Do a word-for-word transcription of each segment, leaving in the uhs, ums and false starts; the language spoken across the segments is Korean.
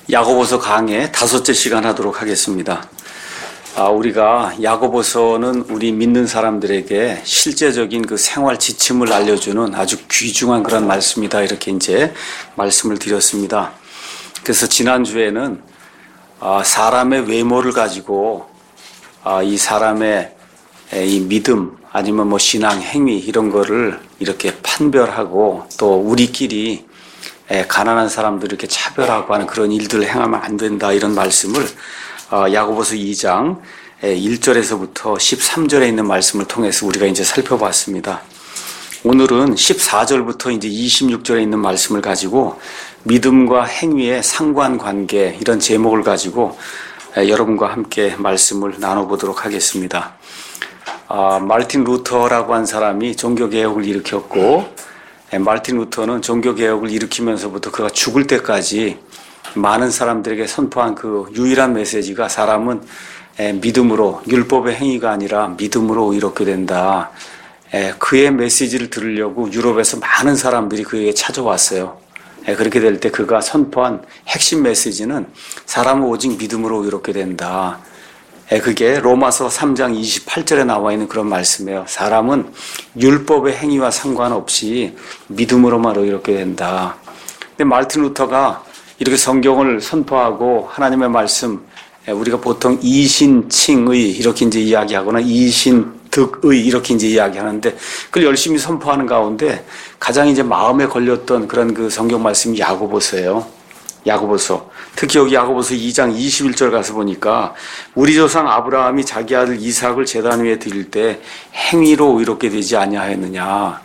야고보서 강의 다섯째 시간 하도록 하겠습니다. 아, 우리가 야고보서는 우리 믿는 사람들에게 실제적인 그 생활 지침을 알려주는 아주 귀중한 그런 말씀이다. 이렇게 이제 말씀을 드렸습니다. 그래서 지난주에는 아, 사람의 외모를 가지고 아, 이 사람의 이 믿음 아니면 뭐 신앙 행위 이런 거를 이렇게 판별하고 또 우리끼리 가난한 사람들 이렇게 차별하고 하는 그런 일들을 행하면 안 된다 이런 말씀을 야고보서 이 장 일 절에서부터 십삼 절에 있는 말씀을 통해서 우리가 이제 살펴봤습니다. 오늘은 십사 절부터 이제 이십육 절에 있는 말씀을 가지고 믿음과 행위의 상관관계 이런 제목을 가지고 여러분과 함께 말씀을 나눠보도록 하겠습니다. 아, 마르틴 루터라고 한 사람이 종교개혁을 일으켰고 마르틴 루터는 종교개혁을 일으키면서부터 그가 죽을 때까지 많은 사람들에게 선포한 그 유일한 메시지가 사람은 믿음으로 율법의 행위가 아니라 믿음으로 의롭게 된다. 그의 메시지를 들으려고 유럽에서 많은 사람들이 그에게 찾아왔어요. 그렇게 될 때 그가 선포한 핵심 메시지는 사람은 오직 믿음으로 의롭게 된다. 그게 로마서 삼 장 이십팔 절에 나와 있는 그런 말씀이에요. 사람은 율법의 행위와 상관없이 믿음으로만 의롭게 된다. 근데 마르틴 루터가 이렇게 성경을 선포하고 하나님의 말씀, 우리가 보통 이신칭의 이렇게 이제 이야기하거나 이신득의 이렇게 이제 이야기하는데 그걸 열심히 선포하는 가운데 가장 이제 마음에 걸렸던 그런 그 성경 말씀이 야고보서예요. 야고보서. 특히 여기 야고보서 이 장 이십일 절 가서 보니까 우리 조상 아브라함이 자기 아들 이삭을 제단 위에 드릴 때 행위로 의롭게 되지 아니하였느냐.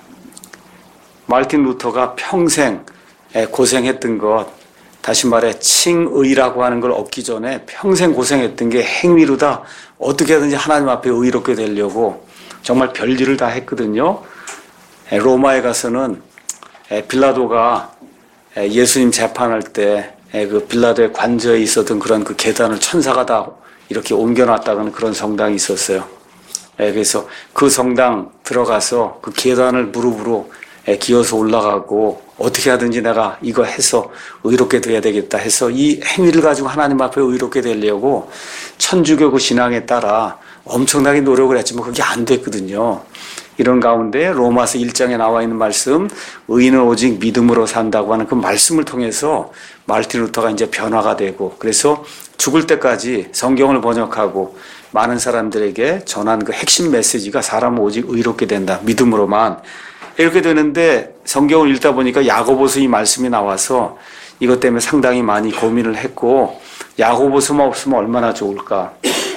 마르틴 루터가 평생 고생했던 것, 다시 말해 칭의라고 하는 걸 얻기 전에 평생 고생했던 게 행위로다 어떻게든지 하나님 앞에 의롭게 되려고 정말 별일을 다 했거든요. 로마에 가서는 빌라도가 예수님 재판할 때 그 빌라도의 관저에 있었던 그런 그 계단을 천사가 다 이렇게 옮겨놨다는 그런 성당이 있었어요. 그래서 그 성당 들어가서 그 계단을 무릎으로 기어서 올라가고 어떻게 하든지 내가 이거 해서 의롭게 돼야 되겠다 해서 이 행위를 가지고 하나님 앞에 의롭게 되려고 천주교 그 신앙에 따라 엄청나게 노력을 했지만 그게 안 됐거든요. 이런 가운데 로마서 일 장에 나와 있는 말씀, 의인은 오직 믿음으로 산다고 하는 그 말씀을 통해서 마르틴 루터가 이제 변화가 되고 그래서 죽을 때까지 성경을 번역하고 많은 사람들에게 전한 그 핵심 메시지가 사람은 오직 의롭게 된다. 믿음으로만. 이렇게 되는데 성경을 읽다 보니까 야고보서 이 말씀이 나와서 이것 때문에 상당히 많이 고민을 했고 야고보서만 없으면 얼마나 좋을까.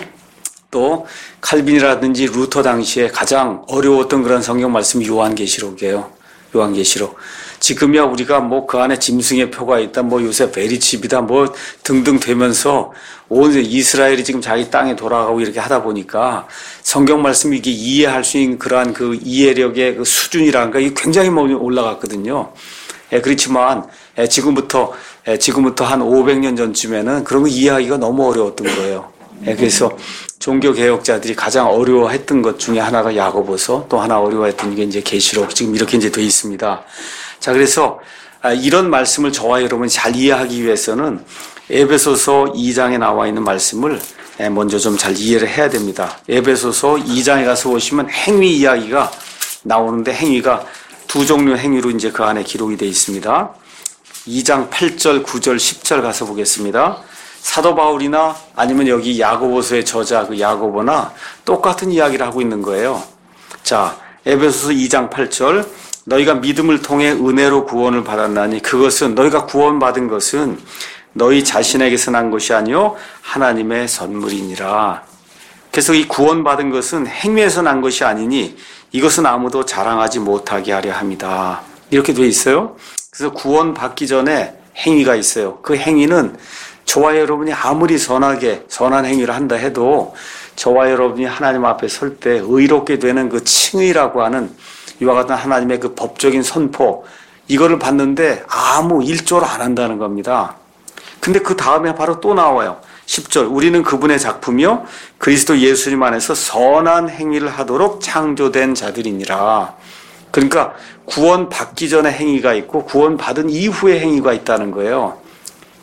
또 칼빈이라든지 루터 당시에 가장 어려웠던 그런 성경 말씀이 요한계시록이에요. 요한계시록. 지금이야 우리가 뭐 그 안에 짐승의 표가 있다, 뭐 요새 베리칩이다, 뭐 등등 되면서 온 이스라엘이 지금 자기 땅에 돌아가고 이렇게 하다 보니까 성경 말씀이 이게 이해할 수 있는 그러한 그 이해력의 그 수준이란가 이게 굉장히 올라갔거든요. 예, 그렇지만 예, 지금부터 예, 지금부터 한 오백 년 전쯤에는 그런 거 이해하기가 너무 어려웠던 거예요. 예, 그래서 종교개혁자들이 가장 어려워했던 것 중에 하나가 야고보서, 또 하나 어려워했던 게 이제 계시록, 지금 이렇게 이제 돼 있습니다. 자, 그래서 이런 말씀을 저와 여러분이 잘 이해하기 위해서는 에베소서 이 장에 나와 있는 말씀을 먼저 좀 잘 이해를 해야 됩니다. 에베소서 이 장에 가서 보시면 행위 이야기가 나오는데 행위가 두 종류 행위로 이제 그 안에 기록이 되어 있습니다. 이 장 팔 절, 구 절, 십 절 가서 보겠습니다. 사도 바울이나 아니면 여기 야고보서의 저자 그 야고보나 똑같은 이야기를 하고 있는 거예요. 자, 에베소서 이 장 팔 절, 너희가 믿음을 통해 은혜로 구원을 받았나니 그것은 너희가 구원받은 것은 너희 자신에게서 난 것이 아니요 하나님의 선물이니라. 그래서 이 구원받은 것은 행위에서 난 것이 아니니 이것은 아무도 자랑하지 못하게 하려 함이다. 이렇게 돼 있어요. 그래서 구원받기 전에 행위가 있어요. 그 행위는 저와 여러분이 아무리 선하게 선한 행위를 한다 해도 저와 여러분이 하나님 앞에 설 때 의롭게 되는 그 칭의라고 하는 이와 같은 하나님의 그 법적인 선포, 이거를 받는데 아무 일조를 안 한다는 겁니다. 근데 그 다음에 바로 또 나와요. 십 절, 우리는 그분의 작품이요 그리스도 예수님 안에서 선한 행위를 하도록 창조된 자들이니라. 그러니까 구원 받기 전에 행위가 있고 구원 받은 이후에 행위가 있다는 거예요.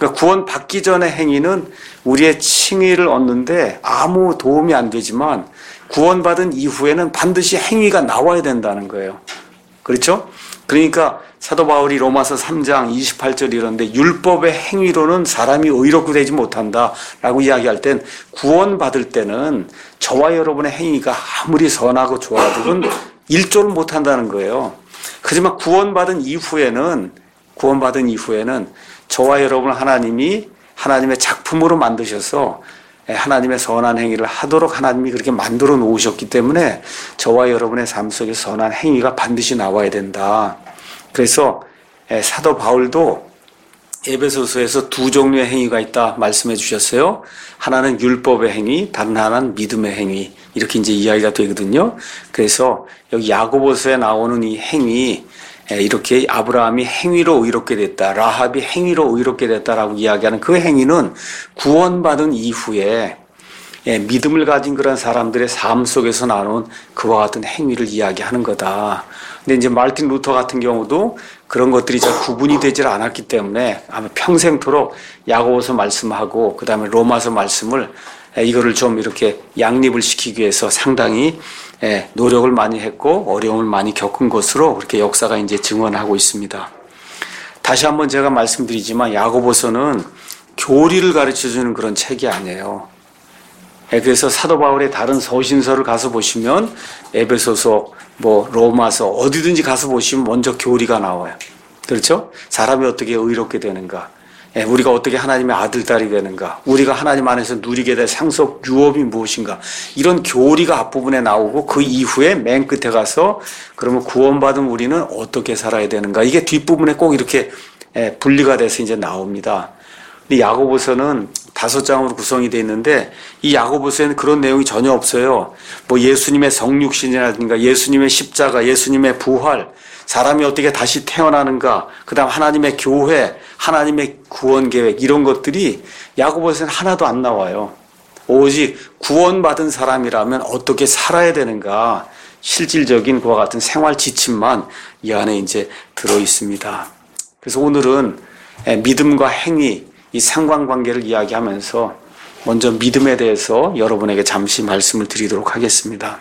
그러니까 구원받기 전의 행위는 우리의 칭의를 얻는데 아무 도움이 안 되지만 구원받은 이후에는 반드시 행위가 나와야 된다는 거예요. 그렇죠? 그러니까 사도 바울이 로마서 삼 장 이십팔 절 이런데 율법의 행위로는 사람이 의롭게 되지 못한다라고 이야기할 땐 구원받을 때는 저와 여러분의 행위가 아무리 선하고 좋아도는 일조를 못한다는 거예요. 하지만 구원받은 이후에는 구원받은 이후에는 저와 여러분 하나님이 하나님의 작품으로 만드셔서 하나님의 선한 행위를 하도록 하나님이 그렇게 만들어 놓으셨기 때문에 저와 여러분의 삶 속에 선한 행위가 반드시 나와야 된다. 그래서 사도 바울도 에베소서에서 두 종류의 행위가 있다 말씀해 주셨어요. 하나는 율법의 행위, 다른 하나는 믿음의 행위. 이렇게 이제 이야기가 되거든요. 그래서 여기 야고보서에 나오는 이 행위, 이렇게 아브라함이 행위로 의롭게 됐다, 라합이 행위로 의롭게 됐다라고 이야기하는 그 행위는 구원받은 이후에 믿음을 가진 그런 사람들의 삶 속에서 나눈 그와 같은 행위를 이야기하는 거다. 근데 이제 마르틴 루터 같은 경우도 그런 것들이 잘 구분이 되질 않았기 때문에 아마 평생토록 야고보서 말씀하고 그 다음에 로마서 말씀을 이거를 좀 이렇게 양립을 시키기 위해서 상당히 노력을 많이 했고 어려움을 많이 겪은 것으로 그렇게 역사가 이제 증언하고 있습니다. 다시 한번 제가 말씀드리지만 야고보서는 교리를 가르쳐주는 그런 책이 아니에요. 그래서 사도 바울의 다른 서신서를 가서 보시면 에베소서, 뭐 로마서 어디든지 가서 보시면 먼저 교리가 나와요. 그렇죠? 사람이 어떻게 의롭게 되는가, 우리가 어떻게 하나님의 아들, 딸이 되는가, 우리가 하나님 안에서 누리게 될 상속 유업이 무엇인가, 이런 교리가 앞부분에 나오고 그 이후에 맨 끝에 가서 그러면 구원받은 우리는 어떻게 살아야 되는가, 이게 뒷부분에 꼭 이렇게 분리가 돼서 이제 나옵니다. 근데 야고보서는 다섯 장으로 구성이 되어 있는데 이 야고보서에는 그런 내용이 전혀 없어요. 뭐 예수님의 성육신이라든가 예수님의 십자가, 예수님의 부활, 사람이 어떻게 다시 태어나는가, 그 다음 하나님의 교회, 하나님의 구원 계획, 이런 것들이 야고보서에는 하나도 안 나와요. 오직 구원받은 사람이라면 어떻게 살아야 되는가, 실질적인 그와 같은 생활 지침만 이 안에 이제 들어 있습니다. 그래서 오늘은 믿음과 행위, 이 상관관계를 이야기하면서 먼저 믿음에 대해서 여러분에게 잠시 말씀을 드리도록 하겠습니다.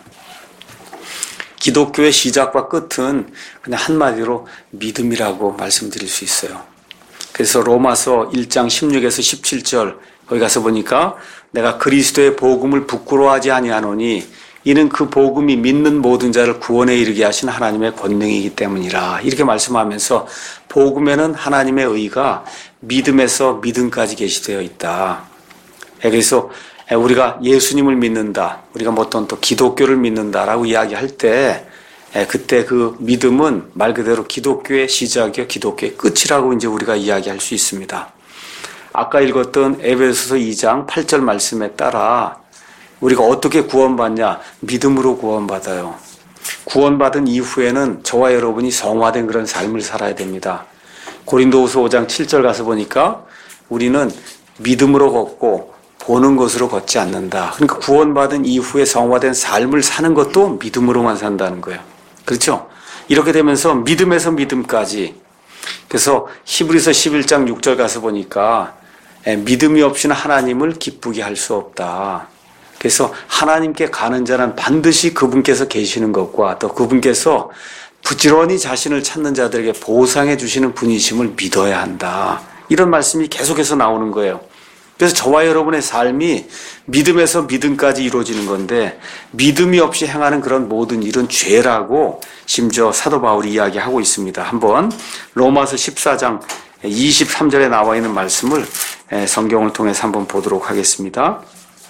기독교의 시작과 끝은 그냥 한마디로 믿음이라고 말씀드릴 수 있어요. 그래서 로마서 일 장 십육에서 십칠 절 거기 가서 보니까 내가 그리스도의 복음을 부끄러워하지 아니하노니 이는 그 복음이 믿는 모든 자를 구원에 이르게 하신 하나님의 권능이기 때문이라, 이렇게 말씀하면서 복음에는 하나님의 의가 믿음에서 믿음까지 계시되어 있다. 그래서 우리가 예수님을 믿는다, 우리가 뭐 어떤 또 기독교를 믿는다라고 이야기할 때 그때 그 믿음은 말 그대로 기독교의 시작이요 기독교의 끝이라고 이제 우리가 이야기할 수 있습니다. 아까 읽었던 에베소서 이 장 팔 절 말씀에 따라 우리가 어떻게 구원받냐? 믿음으로 구원받아요. 구원받은 이후에는 저와 여러분이 성화된 그런 삶을 살아야 됩니다. 고린도후서 오 장 칠 절 가서 보니까 우리는 믿음으로 걷고 보는 것으로 걷지 않는다. 그러니까 구원받은 이후에 성화된 삶을 사는 것도 믿음으로만 산다는 거예요. 그렇죠? 이렇게 되면서 믿음에서 믿음까지. 그래서 히브리서 십일 장 육 절 가서 보니까 믿음이 없이는 하나님을 기쁘게 할 수 없다. 그래서 하나님께 가는 자는 반드시 그분께서 계시는 것과 또 그분께서 부지런히 자신을 찾는 자들에게 보상해 주시는 분이심을 믿어야 한다. 이런 말씀이 계속해서 나오는 거예요. 그래서 저와 여러분의 삶이 믿음에서 믿음까지 이루어지는 건데 믿음이 없이 행하는 그런 모든 일은 죄라고 심지어 사도 바울이 이야기하고 있습니다. 한번 로마서 십사 장 이십삼 절에 나와 있는 말씀을 성경을 통해서 한번 보도록 하겠습니다.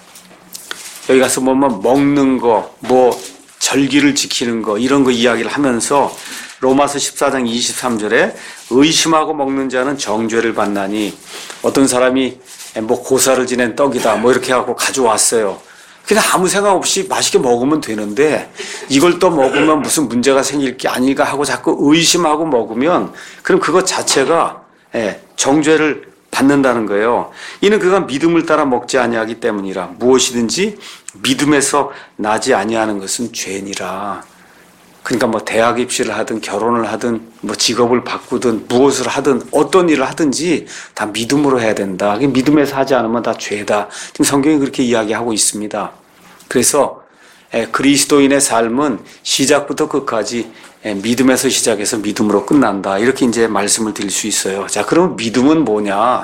여기 가서 보면 먹는 거, 뭐 절기를 지키는 거, 이런 거 이야기를 하면서 로마서 십사 장 이십삼 절에 의심하고 먹는 자는 정죄를 받나니, 어떤 사람이 뭐 고사를 지낸 떡이다 뭐 이렇게 하고 가져왔어요. 그냥 아무 생각 없이 맛있게 먹으면 되는데 이걸 또 먹으면 무슨 문제가 생길 게 아닐까 하고 자꾸 의심하고 먹으면 그럼 그것 자체가 정죄를 받는다는 거예요. 이는 그가 믿음을 따라 먹지 아니하기 때문이라. 무엇이든지 믿음에서 나지 아니하는 것은 죄니라. 그러니까 뭐 대학 입시를 하든 결혼을 하든 뭐 직업을 바꾸든 무엇을 하든 어떤 일을 하든지 다 믿음으로 해야 된다. 믿음에서 하지 않으면 다 죄다. 지금 성경이 그렇게 이야기하고 있습니다. 그래서 그리스도인의 삶은 시작부터 끝까지 믿음에서 시작해서 믿음으로 끝난다. 이렇게 이제 말씀을 드릴 수 있어요. 자, 그럼 믿음은 뭐냐?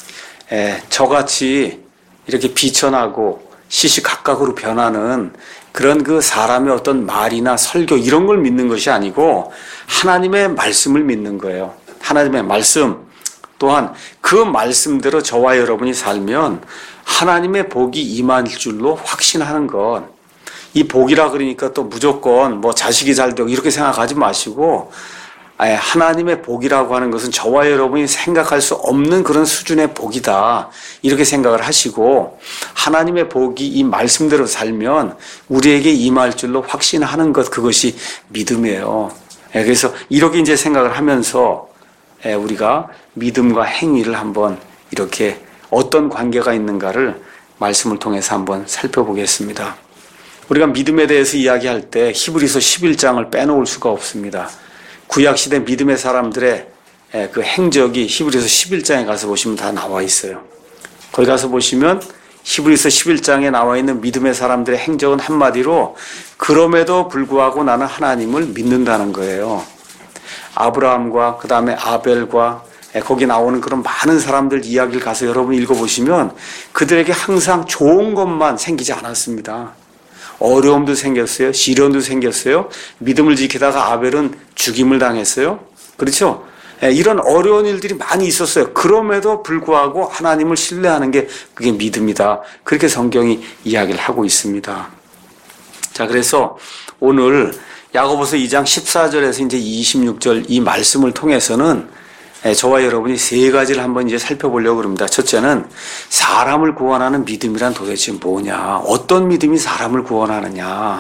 저같이 이렇게 비천하고 시시각각으로 변하는 그런 그 사람의 어떤 말이나 설교 이런 걸 믿는 것이 아니고 하나님의 말씀을 믿는 거예요. 하나님의 말씀. 또한 그 말씀대로 저와 여러분이 살면 하나님의 복이 임할 줄로 확신하는 것. 이 복이라 그러니까 또 무조건 뭐 자식이 잘 되고 이렇게 생각하지 마시고 하나님의 복이라고 하는 것은 저와 여러분이 생각할 수 없는 그런 수준의 복이다. 이렇게 생각을 하시고 하나님의 복이 이 말씀대로 살면 우리에게 임할 줄로 확신하는 것, 그것이 믿음이에요. 그래서 이렇게 이제 생각을 하면서 우리가 믿음과 행위를 한번 이렇게 어떤 관계가 있는가를 말씀을 통해서 한번 살펴보겠습니다. 우리가 믿음에 대해서 이야기할 때 히브리서 십일 장을 빼놓을 수가 없습니다. 구약시대 믿음의 사람들의 그 행적이 히브리서 십일 장에 가서 보시면 다 나와 있어요. 거기 가서 보시면 히브리서 십일 장에 나와 있는 믿음의 사람들의 행적은 한마디로 그럼에도 불구하고 나는 하나님을 믿는다는 거예요. 아브라함과 그 다음에 아벨과 거기 나오는 그런 많은 사람들 이야기를 가서 여러분 읽어보시면 그들에게 항상 좋은 것만 생기지 않았습니다. 어려움도 생겼어요. 시련도 생겼어요. 믿음을 지키다가 아벨은 죽임을 당했어요. 그렇죠? 이런 어려운 일들이 많이 있었어요. 그럼에도 불구하고 하나님을 신뢰하는 게 그게 믿음이다. 그렇게 성경이 이야기를 하고 있습니다. 자, 그래서 오늘 야고보서 이 장 십사 절에서 이제 이십육 절 이 말씀을 통해서는 저와 여러분이 세 가지를 한번 이제 살펴보려고 합니다. 첫째는 사람을 구원하는 믿음이란 도대체 뭐냐? 어떤 믿음이 사람을 구원하느냐?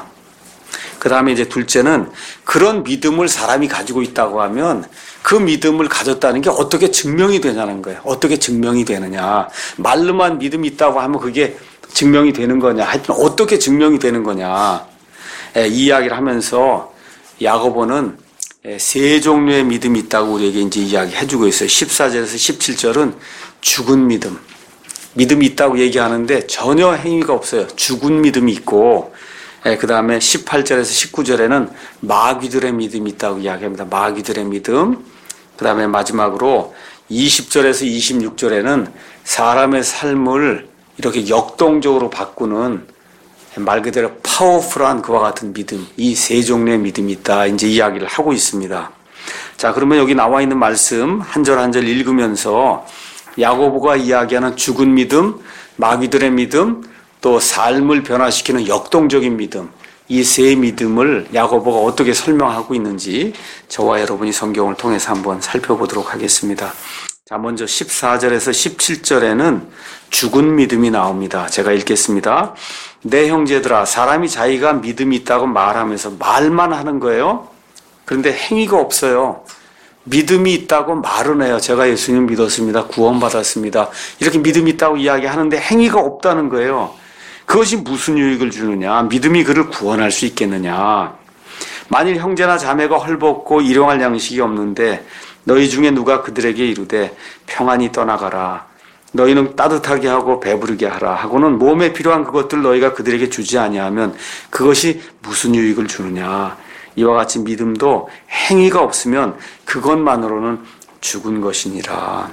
그 다음에 이제 둘째는 그런 믿음을 사람이 가지고 있다고 하면 그 믿음을 가졌다는 게 어떻게 증명이 되냐는 거예요. 어떻게 증명이 되느냐? 말로만 믿음이 있다고 하면 그게 증명이 되는 거냐? 하여튼 어떻게 증명이 되는 거냐? 이 이야기를 하면서 야고보는 세 종류의 믿음이 있다고 우리에게 이제 이야기해주고 있어요. 십사 절에서 십칠 절은 죽은 믿음. 믿음이 있다고 얘기하는데 전혀 행위가 없어요. 죽은 믿음이 있고, 그 다음에 십팔 절에서 십구 절에는 마귀들의 믿음이 있다고 이야기합니다. 마귀들의 믿음. 그 다음에 마지막으로 이십 절에서 이십육 절에는 사람의 삶을 이렇게 역동적으로 바꾸는 말 그대로 파워풀한 그와 같은 믿음, 이 세 종류의 믿음이 있다. 이제 이야기를 하고 있습니다. 자, 그러면 여기 나와 있는 말씀 한 절 한 절 읽으면서 야고보가 이야기하는 죽은 믿음, 마귀들의 믿음, 또 삶을 변화시키는 역동적인 믿음, 이 세 믿음을 야고보가 어떻게 설명하고 있는지 저와 여러분이 성경을 통해서 한번 살펴보도록 하겠습니다. 자, 먼저 십사 절에서 십칠 절에는 죽은 믿음이 나옵니다. 제가 읽겠습니다. 내 형제들아, 사람이 자기가 믿음이 있다고 말하면서 말만 하는 거예요. 그런데 행위가 없어요. 믿음이 있다고 말은 해요. 제가 예수님 믿었습니다. 구원받았습니다. 이렇게 믿음이 있다고 이야기하는데 행위가 없다는 거예요. 그것이 무슨 유익을 주느냐? 믿음이 그를 구원할 수 있겠느냐? 만일 형제나 자매가 헐벗고 일용할 양식이 없는데 너희 중에 누가 그들에게 이르되 평안히 떠나가라. 너희는 따뜻하게 하고 배부르게 하라 하고는 몸에 필요한 그것들 너희가 그들에게 주지 아니하면 그것이 무슨 유익을 주느냐. 이와 같이 믿음도 행위가 없으면 그것만으로는 죽은 것이니라.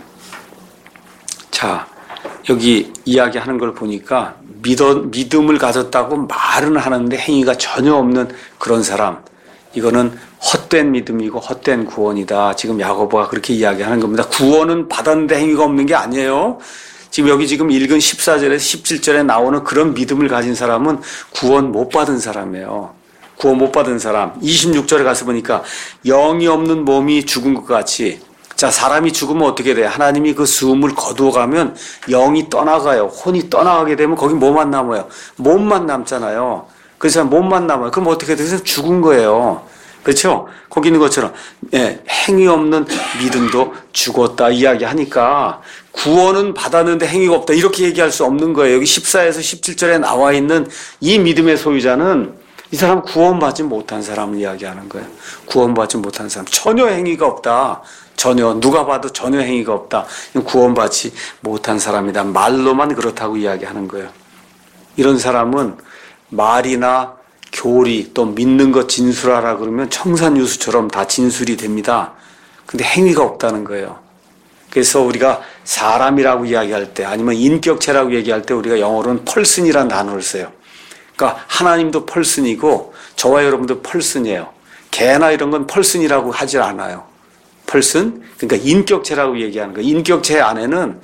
자, 여기 이야기하는 걸 보니까 믿어, 믿음을 가졌다고 말은 하는데 행위가 전혀 없는 그런 사람, 이거는 헛된 믿음이고 헛된 구원이다. 지금 야고보가 그렇게 이야기하는 겁니다. 구원은 받았는데 행위가 없는 게 아니에요. 지금 여기 지금 읽은 십사 절에서 십칠 절에 나오는 그런 믿음을 가진 사람은 구원 못 받은 사람이에요. 구원 못 받은 사람. 이십육 절에 가서 보니까 영이 없는 몸이 죽은 것 같이, 자, 사람이 죽으면 어떻게 돼? 하나님이 그 숨을 거두어 가면 영이 떠나가요. 혼이 떠나가게 되면 거기 뭐만 남아요? 몸만 남잖아요. 그래서 몸만 남아요. 그럼 어떻게 돼서 죽은 거예요. 그렇죠? 거기 있는 것처럼 예, 행위 없는 믿음도 죽었다 이야기하니까 구원은 받았는데 행위가 없다 이렇게 얘기할 수 없는 거예요. 여기 십사에서 십칠 절에 나와 있는 이 믿음의 소유자는 이 사람 구원받지 못한 사람을 이야기하는 거예요. 구원받지 못한 사람. 전혀 행위가 없다. 전혀 누가 봐도 전혀 행위가 없다. 구원받지 못한 사람이다. 말로만 그렇다고 이야기하는 거예요. 이런 사람은 말이나 교리 또 믿는 것 진술하라 그러면 청산유수처럼 다 진술이 됩니다. 근데 행위가 없다는 거예요. 그래서 우리가 사람이라고 이야기할 때 아니면 인격체라고 얘기할 때 우리가 영어로는 펄슨이라는 단어를 써요. 그러니까 하나님도 펄슨이고 저와 여러분도 펄슨이에요. 개나 이런 건 펄슨이라고 하질 않아요. 펄슨? 그러니까 인격체라고 얘기하는 거예요. 인격체 안에는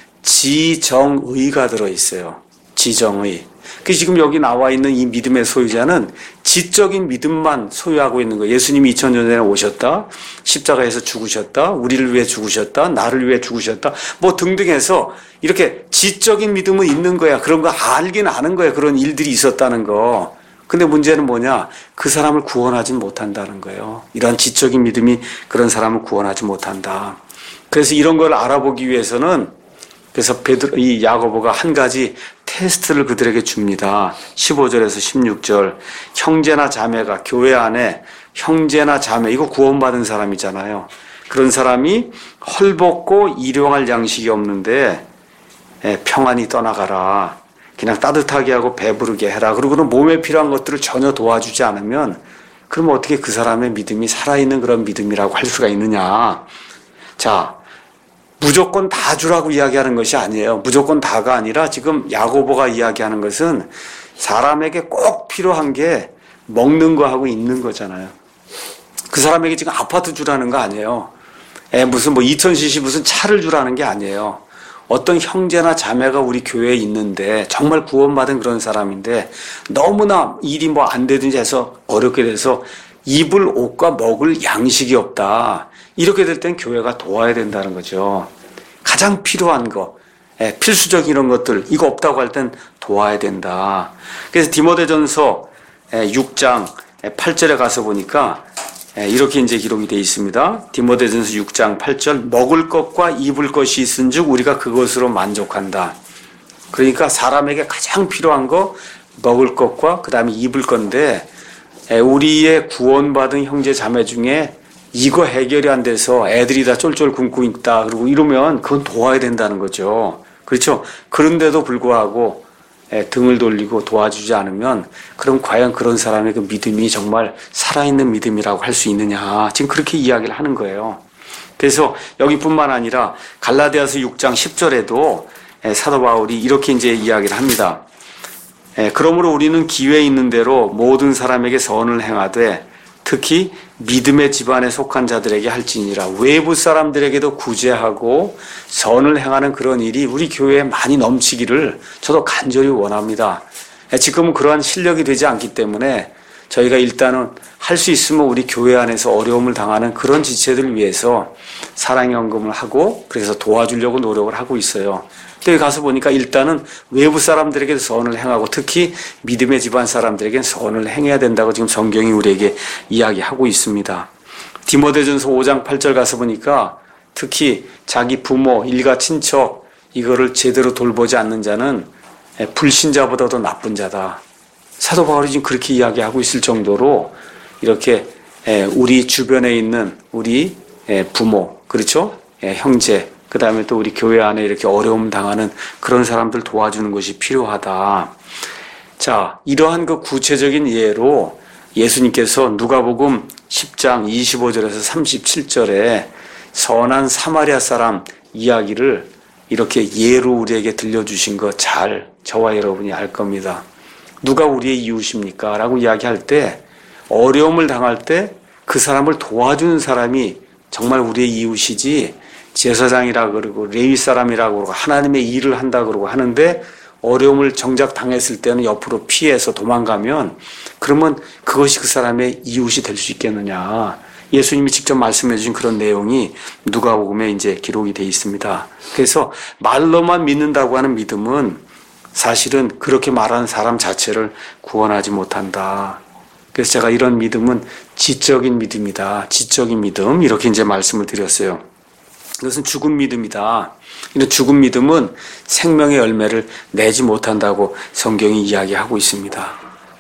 지정의가 들어있어요. 지정의. 그래서 지금 여기 나와 있는 이 믿음의 소유자는 지적인 믿음만 소유하고 있는 거예요. 예수님이 이천 년 전에 오셨다. 십자가에서 죽으셨다. 우리를 위해 죽으셨다. 나를 위해 죽으셨다. 뭐 등등 해서 이렇게 지적인 믿음은 있는 거야. 그런 거 알긴 아는 거야. 그런 일들이 있었다는 거. 근데 문제는 뭐냐? 그 사람을 구원하지 못한다는 거예요. 이런 지적인 믿음이 그런 사람을 구원하지 못한다. 그래서 이런 걸 알아보기 위해서는 그래서 베드로, 이 야고보가 한 가지 테스트를 그들에게 줍니다. 십오 절에서 십육 절. 형제나 자매가 교회 안에 형제나 자매, 이거 구원받은 사람이잖아요. 그런 사람이 헐벗고 일용할 양식이 없는데 평안히 떠나가라. 그냥 따뜻하게 하고 배부르게 해라. 그리고는 몸에 필요한 것들을 전혀 도와주지 않으면 그럼 어떻게 그 사람의 믿음이 살아있는 그런 믿음이라고 할 수가 있느냐. 자, 무조건 다 주라고 이야기하는 것이 아니에요. 무조건 다가 아니라 지금 야고보가 이야기하는 것은 사람에게 꼭 필요한 게 먹는 거하고 있는 거잖아요. 그 사람에게 지금 아파트 주라는 거 아니에요. 에, 무슨 뭐 이천 씨씨 무슨 차를 주라는 게 아니에요. 어떤 형제나 자매가 우리 교회에 있는데 정말 구원받은 그런 사람인데 너무나 일이 뭐 안 되든지 해서 어렵게 돼서 입을 옷과 먹을 양식이 없다. 이렇게 될 땐 교회가 도와야 된다는 거죠. 가장 필요한 거, 필수적인 이런 것들, 이거 없다고 할 땐 도와야 된다. 그래서 디모데전서 육 장 팔 절에 가서 보니까 이렇게 이제 기록이 되어 있습니다. 디모데전서 육 장 팔 절, 먹을 것과 입을 것이 있은즉 우리가 그것으로 만족한다. 그러니까 사람에게 가장 필요한 거 먹을 것과 그 다음에 입을 건데 우리의 구원받은 형제 자매 중에 이거 해결이 안 돼서 애들이 다 쫄쫄 굶고 있다. 그리고 이러면 그건 도와야 된다는 거죠. 그렇죠? 그런데도 불구하고 등을 돌리고 도와주지 않으면 그럼 과연 그런 사람의 그 믿음이 정말 살아있는 믿음이라고 할 수 있느냐. 지금 그렇게 이야기를 하는 거예요. 그래서 여기뿐만 아니라 갈라디아서 육 장 십 절에도 사도 바울이 이렇게 이제 이야기를 합니다. 그러므로 우리는 기회 있는 대로 모든 사람에게 선을 행하되 특히 믿음의 집안에 속한 자들에게 할지니라. 외부 사람들에게도 구제하고 선을 행하는 그런 일이 우리 교회에 많이 넘치기를 저도 간절히 원합니다. 지금은 그러한 실력이 되지 않기 때문에 저희가 일단은 할 수 있으면 우리 교회 안에서 어려움을 당하는 그런 지체들을 위해서 사랑연금을 하고 그래서 도와주려고 노력을 하고 있어요. 근데 가서 보니까 일단은 외부 사람들에게 선을 행하고 특히 믿음의 집안 사람들에게 선을 행해야 된다고 지금 성경이 우리에게 이야기하고 있습니다. 디모데전서 오 장 팔 절 가서 보니까 특히 자기 부모, 일가, 친척 이거를 제대로 돌보지 않는 자는 불신자보다도 나쁜 자다. 사도 바울이 지금 그렇게 이야기하고 있을 정도로 이렇게 우리 주변에 있는 우리 부모, 그렇죠? 형제, 그 다음에 또 우리 교회 안에 이렇게 어려움 당하는 그런 사람들 도와주는 것이 필요하다. 자, 이러한 그 구체적인 예로 예수님께서 누가복음 십 장 이십오 절에서 삼십칠 절에 선한 사마리아 사람 이야기를 이렇게 예로 우리에게 들려주신 거 잘 저와 여러분이 알 겁니다. 누가 우리의 이웃입니까? 라고 이야기할 때 어려움을 당할 때 그 사람을 도와주는 사람이 정말 우리의 이웃이지 제사장이라 그러고 레위 사람이라고 그러고 하나님의 일을 한다 그러고 하는데 어려움을 정작 당했을 때는 옆으로 피해서 도망가면 그러면 그것이 그 사람의 이웃이 될 수 있겠느냐. 예수님이 직접 말씀해 주신 그런 내용이 누가복음에 이제 기록이 되어 있습니다. 그래서 말로만 믿는다고 하는 믿음은 사실은 그렇게 말하는 사람 자체를 구원하지 못한다. 그래서 제가 이런 믿음은 지적인 믿음이다. 지적인 믿음 이렇게 이제 말씀을 드렸어요. 그것은 죽은 믿음이다. 이런 죽은 믿음은 생명의 열매를 내지 못한다고 성경이 이야기하고 있습니다.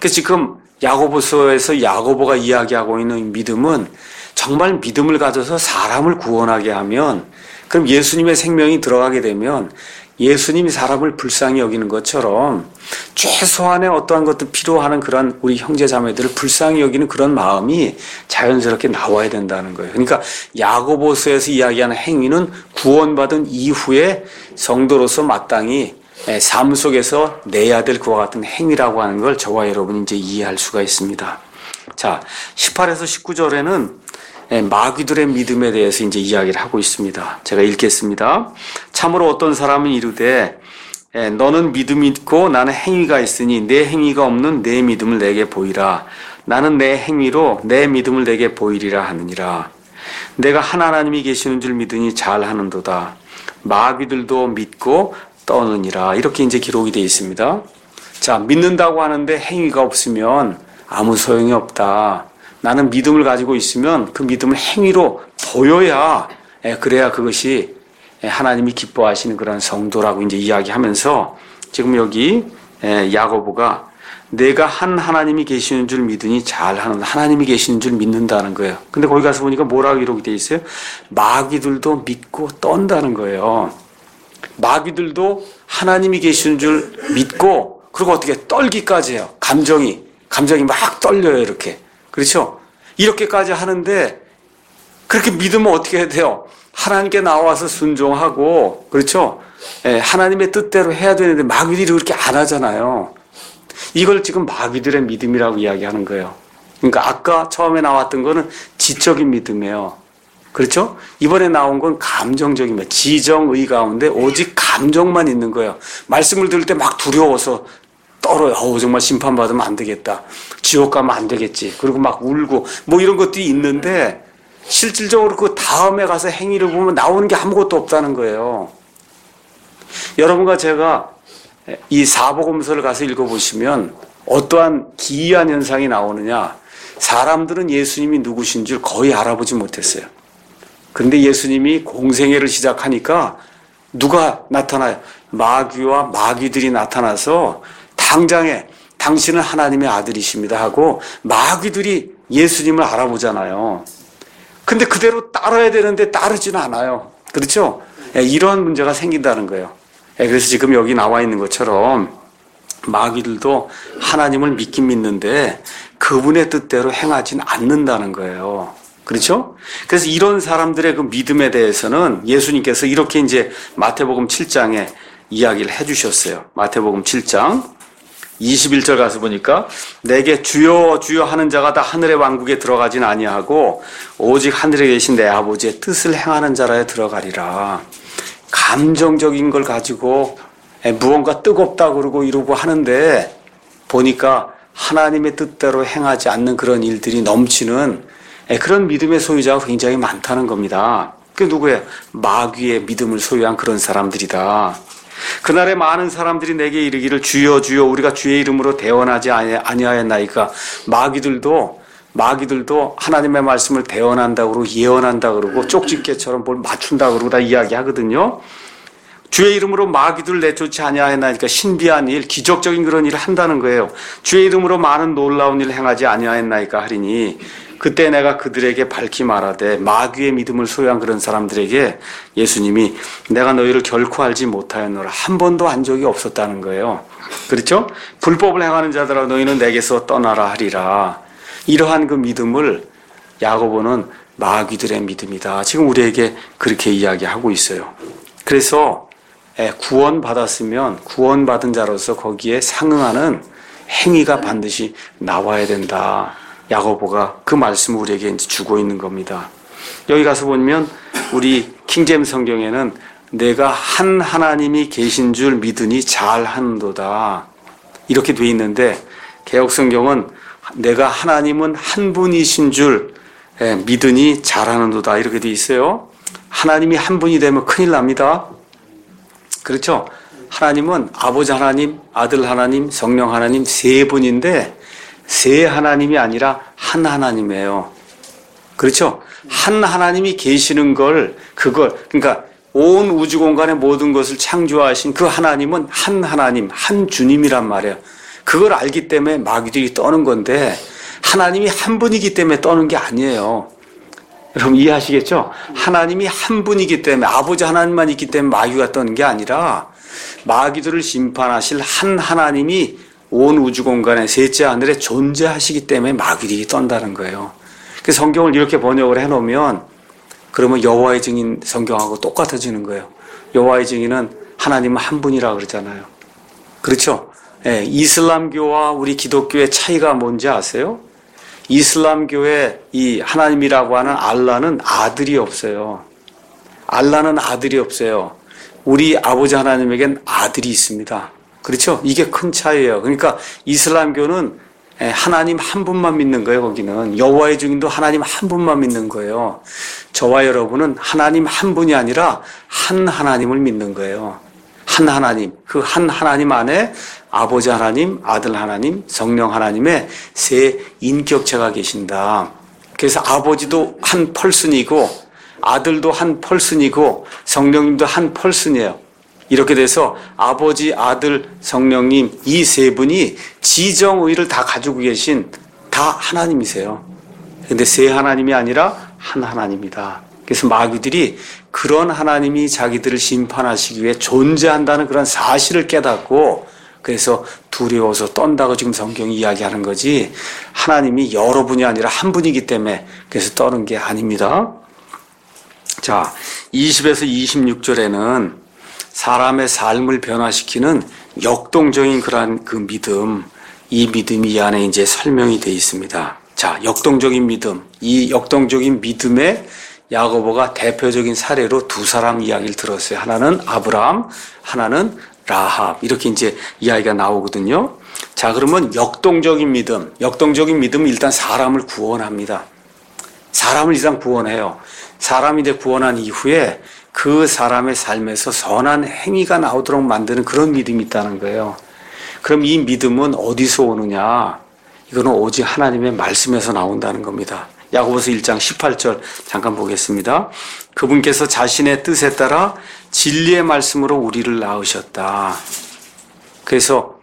그래서 지금 야고보서에서 야고보가 이야기하고 있는 믿음은 정말 믿음을 가져서 사람을 구원하게 하면, 그럼 예수님의 생명이 들어가게 되면 예수님이 사람을 불쌍히 여기는 것처럼 최소한의 어떠한 것도 필요하는 그런 우리 형제 자매들을 불쌍히 여기는 그런 마음이 자연스럽게 나와야 된다는 거예요. 그러니까 야고보서에서 이야기하는 행위는 구원받은 이후에 성도로서 마땅히 삶 속에서 내야 될 그와 같은 행위라고 하는 걸 저와 여러분이 이제 이해할 수가 있습니다. 자, 십팔에서 십구 절에는 마귀들의 믿음에 대해서 이제 이야기를 하고 있습니다. 제가 읽겠습니다. 참으로 어떤 사람은 이르되 너는 믿음이 있고 나는 행위가 있으니 내 행위가 없는 내 믿음을 내게 보이라. 나는 내 행위로 내 믿음을 내게 보이리라 하느니라. 내가 한 하나님이 계시는 줄 믿으니 잘하는도다. 마귀들도 믿고 떠느니라. 이렇게 이제 기록이 되어 있습니다. 자, 믿는다고 하는데 행위가 없으면 아무 소용이 없다. 나는 믿음을 가지고 있으면 그 믿음을 행위로 보여야, 그래야 그것이 하나님이 기뻐하시는 그런 성도라고 이제 이야기하면서 지금 여기 야고보가 내가 한 하나님이 계시는 줄 믿으니 잘하는, 하나님이 계시는 줄 믿는다는 거예요. 근데 거기 가서 보니까 뭐라고 기록이 되어 있어요? 마귀들도 믿고 떤다는 거예요. 마귀들도 하나님이 계시는 줄 믿고, 그리고 어떻게 떨기까지 해요. 감정이, 감정이 막 떨려요, 이렇게. 그렇죠? 이렇게까지 하는데, 그렇게 믿으면 어떻게 해야 돼요? 하나님께 나와서 순종하고, 그렇죠? 예, 하나님의 뜻대로 해야 되는데, 마귀들이 그렇게 안 하잖아요. 이걸 지금 마귀들의 믿음이라고 이야기하는 거예요. 그러니까 아까 처음에 나왔던 거는 지적인 믿음이에요. 그렇죠? 이번에 나온 건 감정적인 믿음. 지정의 가운데 오직 감정만 있는 거예요. 말씀을 들을 때 막 두려워서 떨어요. 어우, 정말 심판받으면 안 되겠다. 지옥 가면 안 되겠지. 그리고 막 울고 뭐 이런 것들이 있는데 실질적으로 그 다음에 가서 행위를 보면 나오는 게 아무것도 없다는 거예요. 여러분과 제가 이 사복음서를 가서 읽어보시면 어떠한 기이한 현상이 나오느냐. 사람들은 예수님이 누구신 줄 거의 알아보지 못했어요. 그런데 예수님이 공생애를 시작하니까 누가 나타나요? 마귀와 마귀들이 나타나서 당장에 당신은 하나님의 아들이십니다 하고 마귀들이 예수님을 알아보잖아요. 근데 그대로 따라야 되는데 따르지는 않아요. 그렇죠? 이러한 문제가 생긴다는 거예요. 그래서 지금 여기 나와 있는 것처럼 마귀들도 하나님을 믿긴 믿는데 그분의 뜻대로 행하진 않는다는 거예요. 그렇죠? 그래서 이런 사람들의 그 믿음에 대해서는 예수님께서 이렇게 이제 마태복음 칠 장에 이야기를 해주셨어요. 마태복음 칠 장 이십일 절 가서 보니까 내게 주여 주여 하는 자가 다 하늘의 왕국에 들어가진 아니하고 오직 하늘에 계신 내 아버지의 뜻을 행하는 자라에 들어가리라. 감정적인 걸 가지고 무언가 뜨겁다 그러고 이러고 하는데 보니까 하나님의 뜻대로 행하지 않는 그런 일들이 넘치는 그런 믿음의 소유자가 굉장히 많다는 겁니다. 그게 누구예요? 마귀의 믿음을 소유한 그런 사람들이다. 그날에 많은 사람들이 내게 이르기를 주여 주여 우리가 주의 이름으로 대언하지 아니하였나이까. 마귀들도 마귀들도 하나님의 말씀을 대언한다 그러고 예언한다 그러고 쪽집게처럼 뭘 맞춘다 그러고 다 이야기하거든요. 주의 이름으로 마귀들 내쫓지 아니하였나이까. 신비한 일, 기적적인 그런 일을 한다는 거예요. 주의 이름으로 많은 놀라운 일을 행하지 아니하였나이까 하리니 그때 내가 그들에게 밝히 말하되 마귀의 믿음을 소유한 그런 사람들에게 예수님이 내가 너희를 결코 알지 못하였노라. 한 번도 한 적이 없었다는 거예요. 그렇죠? 불법을 행하는 자들아 너희는 내게서 떠나라 하리라. 이러한 그 믿음을 야고보는 마귀들의 믿음이다. 지금 우리에게 그렇게 이야기하고 있어요. 그래서 구원받았으면 구원받은 자로서 거기에 상응하는 행위가 반드시 나와야 된다. 야고보가 그 말씀을 우리에게 이제 주고 있는 겁니다. 여기 가서 보면 우리 킹제임스 성경에는 내가 한 하나님이 계신 줄 믿으니 잘하는도다 이렇게 돼 있는데 개역 성경은 내가 하나님은 한 분이신 줄 믿으니 잘하는도다 이렇게 돼 있어요. 하나님이 한 분이 되면 큰일 납니다. 그렇죠? 하나님은 아버지 하나님, 아들 하나님, 성령 하나님 세 분인데 세 하나님이 아니라 한 하나님이에요. 그렇죠? 한 하나님이 계시는 걸, 그걸, 그러니까 온 우주 공간의 모든 것을 창조하신 그 하나님은 한 하나님, 한 주님이란 말이에요. 그걸 알기 때문에 마귀들이 떠는 건데 하나님이 한 분이기 때문에 떠는 게 아니에요. 여러분 이해하시겠죠? 하나님이 한 분이기 때문에 아버지 하나님만 있기 때문에 마귀가 떠는 게 아니라 마귀들을 심판하실 한 하나님이 온 우주 공간에 셋째 하늘에 존재하시기 때문에 마귀들이 떤다는 거예요. 그래서 성경을 이렇게 번역을 해놓으면 그러면 여호와의 증인 성경하고 똑같아지는 거예요. 여호와의 증인은 하나님은 한 분이라 그러잖아요. 그렇죠? 예, 이슬람교와 우리 기독교의 차이가 뭔지 아세요? 이슬람교의 이 하나님이라고 하는 알라는 아들이 없어요. 알라는 아들이 없어요. 우리 아버지 하나님에겐 아들이 있습니다. 그렇죠? 이게 큰 차이예요. 그러니까 이슬람교는 하나님 한 분만 믿는 거예요. 거기는 여호와의 증인도 하나님 한 분만 믿는 거예요. 저와 여러분은 하나님 한 분이 아니라 한 하나님을 믿는 거예요. 한 하나님, 그 한 하나님 안에 아버지 하나님, 아들 하나님, 성령 하나님의 세 인격체가 계신다. 그래서 아버지도 한 펄슨이고 아들도 한 펄슨이고 성령님도 한 펄슨이에요. 이렇게 돼서 아버지, 아들, 성령님 이 세 분이 지정의를 다 가지고 계신 다 하나님이세요. 그런데 세 하나님이 아니라 한 하나님이다. 그래서 마귀들이 그런 하나님이 자기들을 심판하시기 위해 존재한다는 그런 사실을 깨닫고 그래서 두려워서 떤다고 지금 성경이 이야기하는 거지 하나님이 여러 분이 아니라 한 분이기 때문에 그래서 떠는 게 아닙니다. 자, 이십에서 이십육 절에는 사람의 삶을 변화시키는 역동적인 그러한 그 믿음, 이 믿음이 이 안에 이제 설명이 되어 있습니다. 자, 역동적인 믿음, 이 역동적인 믿음의 야고보가 대표적인 사례로 두 사람 이야기를 들었어요. 하나는 아브라함, 하나는 라합. 이렇게 이제 이야기가 나오거든요. 자, 그러면 역동적인 믿음. 역동적인 믿음은 일단 사람을 구원합니다. 사람을 일단 구원해요. 사람이 이제 구원한 이후에 그 사람의 삶에서 선한 행위가 나오도록 만드는 그런 믿음이 있다는 거예요. 그럼 이 믿음은 어디서 오느냐? 이거는 오직 하나님의 말씀에서 나온다는 겁니다. 야고보서 일 장 십팔 절 잠깐 보겠습니다. 그분께서 자신의 뜻에 따라 진리의 말씀으로 우리를 낳으셨다. 그래서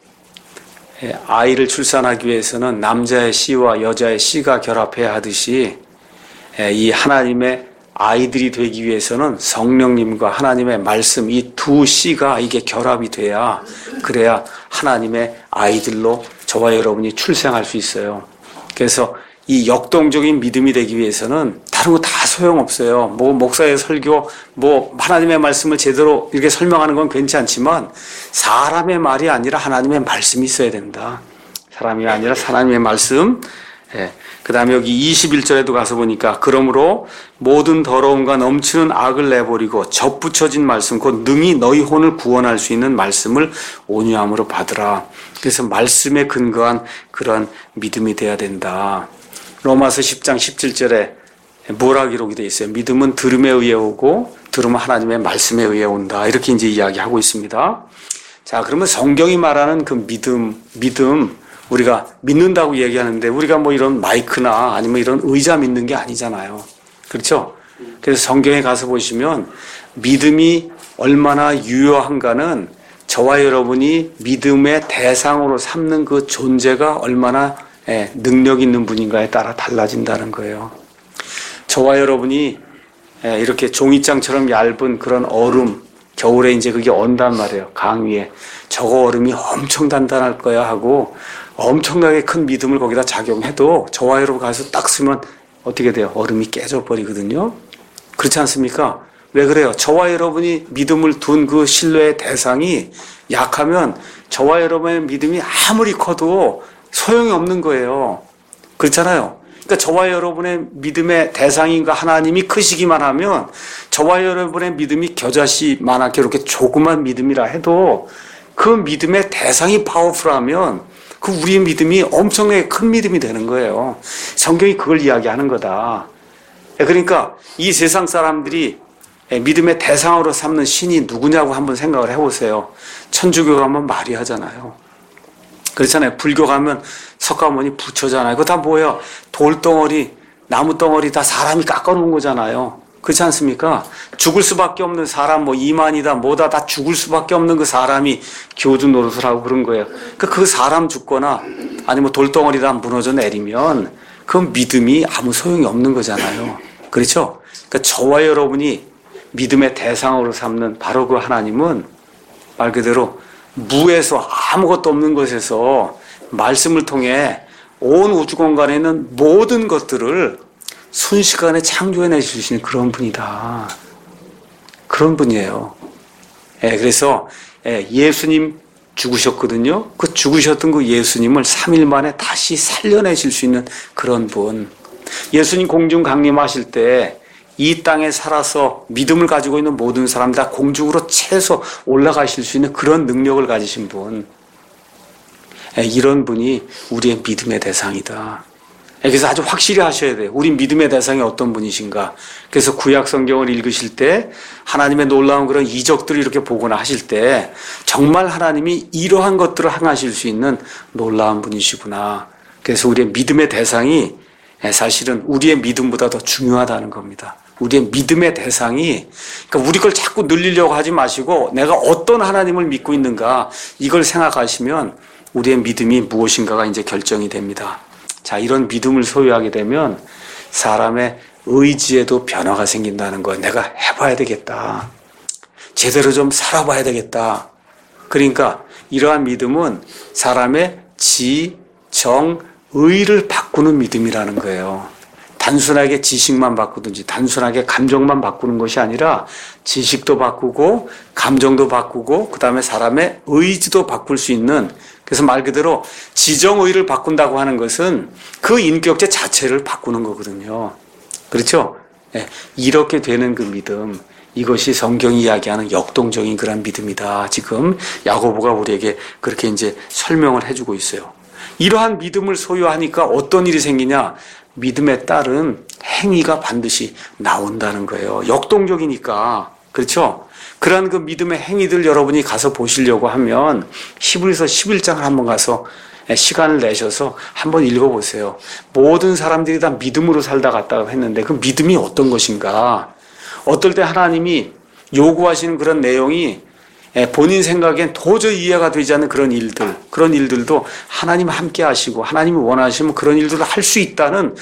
아이를 출산하기 위해서는 남자의 씨와 여자의 씨가 결합해야 하듯이 이 하나님의 아이들이 되기 위해서는 성령님과 하나님의 말씀 이 두 씨가 이게 결합이 돼야 그래야 하나님의 아이들로 저와 여러분이 출생할 수 있어요. 그래서 이 역동적인 믿음이 되기 위해서는 다른 거 다 소용없어요. 뭐 목사의 설교, 뭐 하나님의 말씀을 제대로 이렇게 설명하는 건 괜찮지만 사람의 말이 아니라 하나님의 말씀이 있어야 된다. 사람이 아니라 하나님의 말씀. 예. 그 다음에 여기 이십일 절에도 가서 보니까 그러므로 모든 더러움과 넘치는 악을 내버리고 접붙여진 말씀 곧 능히 너희 혼을 구원할 수 있는 말씀을 온유함으로 받으라. 그래서 말씀에 근거한 그런 믿음이 돼야 된다. 로마서 십 장 십칠 절에 뭐라 기록이 되어 있어요? 믿음은 들음에 의해 오고 들음은 하나님의 말씀에 의해 온다. 이렇게 이제 이야기하고 있습니다. 자, 그러면 성경이 말하는 그 믿음, 믿음 우리가 믿는다고 얘기하는데 우리가 뭐 이런 마이크나 아니면 이런 의자 믿는 게 아니잖아요. 그렇죠? 그래서 성경에 가서 보시면 믿음이 얼마나 유효한가는 저와 여러분이 믿음의 대상으로 삼는 그 존재가 얼마나 능력 있는 분인가에 따라 달라진다는 거예요. 저와 여러분이 이렇게 종이장처럼 얇은 그런 얼음, 겨울에 이제 그게 언단 말이에요. 강 위에. 저거 얼음이 엄청 단단할 거야 하고 엄청나게 큰 믿음을 거기다 작용해도 저와 여러분 가서 딱 쓰면 어떻게 돼요? 얼음이 깨져 버리거든요. 그렇지 않습니까? 왜 그래요? 저와 여러분이 믿음을 둔 그 신뢰의 대상이 약하면 저와 여러분의 믿음이 아무리 커도 소용이 없는 거예요. 그렇잖아요. 그러니까 저와 여러분의 믿음의 대상인가 하나님이 크시기만 하면 저와 여러분의 믿음이 겨자씨만하게 이렇게 조그만 믿음이라 해도 그 믿음의 대상이 파워풀하면 그 우리의 믿음이 엄청나게 큰 믿음이 되는 거예요. 성경이 그걸 이야기하는 거다. 그러니까 이 세상 사람들이 믿음의 대상으로 삼는 신이 누구냐고 한번 생각을 해보세요. 천주교 가면 마리아잖아요. 그렇잖아요. 불교 가면 석가모니 부처잖아요. 그거 다 뭐예요? 돌덩어리, 나무덩어리 다 사람이 깎아놓은 거잖아요. 그렇지 않습니까? 죽을 수밖에 없는 사람, 뭐 이만이다, 뭐다, 다 죽을 수밖에 없는 그 사람이 교주 노릇을 하고 그런 거예요. 그러니까 그 사람 죽거나 아니면 돌덩어리다 무너져 내리면 그 믿음이 아무 소용이 없는 거잖아요. 그렇죠? 그러니까 저와 여러분이 믿음의 대상으로 삼는 바로 그 하나님은 말 그대로 무에서 아무것도 없는 것에서 말씀을 통해 온 우주 공간에 있는 모든 것들을 순식간에 창조해내 주시는 그런 분이다. 그런 분이에요. 예, 그래서 예, 예수님 죽으셨거든요. 그 죽으셨던 그 예수님을 삼 일 만에 다시 살려내실 수 있는 그런 분. 예수님 공중 강림하실 때 이 땅에 살아서 믿음을 가지고 있는 모든 사람들 다 공중으로 채서 올라가실 수 있는 그런 능력을 가지신 분. 예, 이런 분이 우리의 믿음의 대상이다. 그래서 아주 확실히 하셔야 돼요. 우리 믿음의 대상이 어떤 분이신가. 그래서 구약 성경을 읽으실 때 하나님의 놀라운 그런 이적들을 이렇게 보거나 하실 때 정말 하나님이 이러한 것들을 행하실 수 있는 놀라운 분이시구나. 그래서 우리의 믿음의 대상이 사실은 우리의 믿음보다 더 중요하다는 겁니다. 우리의 믿음의 대상이, 그러니까 우리 걸 자꾸 늘리려고 하지 마시고 내가 어떤 하나님을 믿고 있는가 이걸 생각하시면 우리의 믿음이 무엇인가가 이제 결정이 됩니다. 자, 이런 믿음을 소유하게 되면 사람의 의지에도 변화가 생긴다는 거예요. 내가 해봐야 되겠다. 제대로 좀 살아봐야 되겠다. 그러니까 이러한 믿음은 사람의 지, 정, 의를 바꾸는 믿음이라는 거예요. 단순하게 지식만 바꾸든지 단순하게 감정만 바꾸는 것이 아니라 지식도 바꾸고 감정도 바꾸고 그 다음에 사람의 의지도 바꿀 수 있는, 그래서 말 그대로 지정의를 바꾼다고 하는 것은 그 인격체 자체를 바꾸는 거거든요. 그렇죠? 네, 이렇게 되는 그 믿음, 이것이 성경이 이야기하는 역동적인 그런 믿음이다. 지금 야고보가 우리에게 그렇게 이제 설명을 해주고 있어요. 이러한 믿음을 소유하니까 어떤 일이 생기냐? 믿음에 따른 행위가 반드시 나온다는 거예요. 역동적이니까. 그렇죠? 그러한 그 믿음의 행위들 여러분이 가서 보시려고 하면 히브리서 십일 장을 한번 가서 시간을 내셔서 한번 읽어보세요. 모든 사람들이 다 믿음으로 살다 갔다고 했는데 그 믿음이 어떤 것인가? 어떨 때 하나님이 요구하시는 그런 내용이 본인 생각엔 도저히 이해가 되지 않는 그런 일들, 그런 일들도 하나님 함께 하시고 하나님이 원하시면 그런 일들을 할 수 있다는,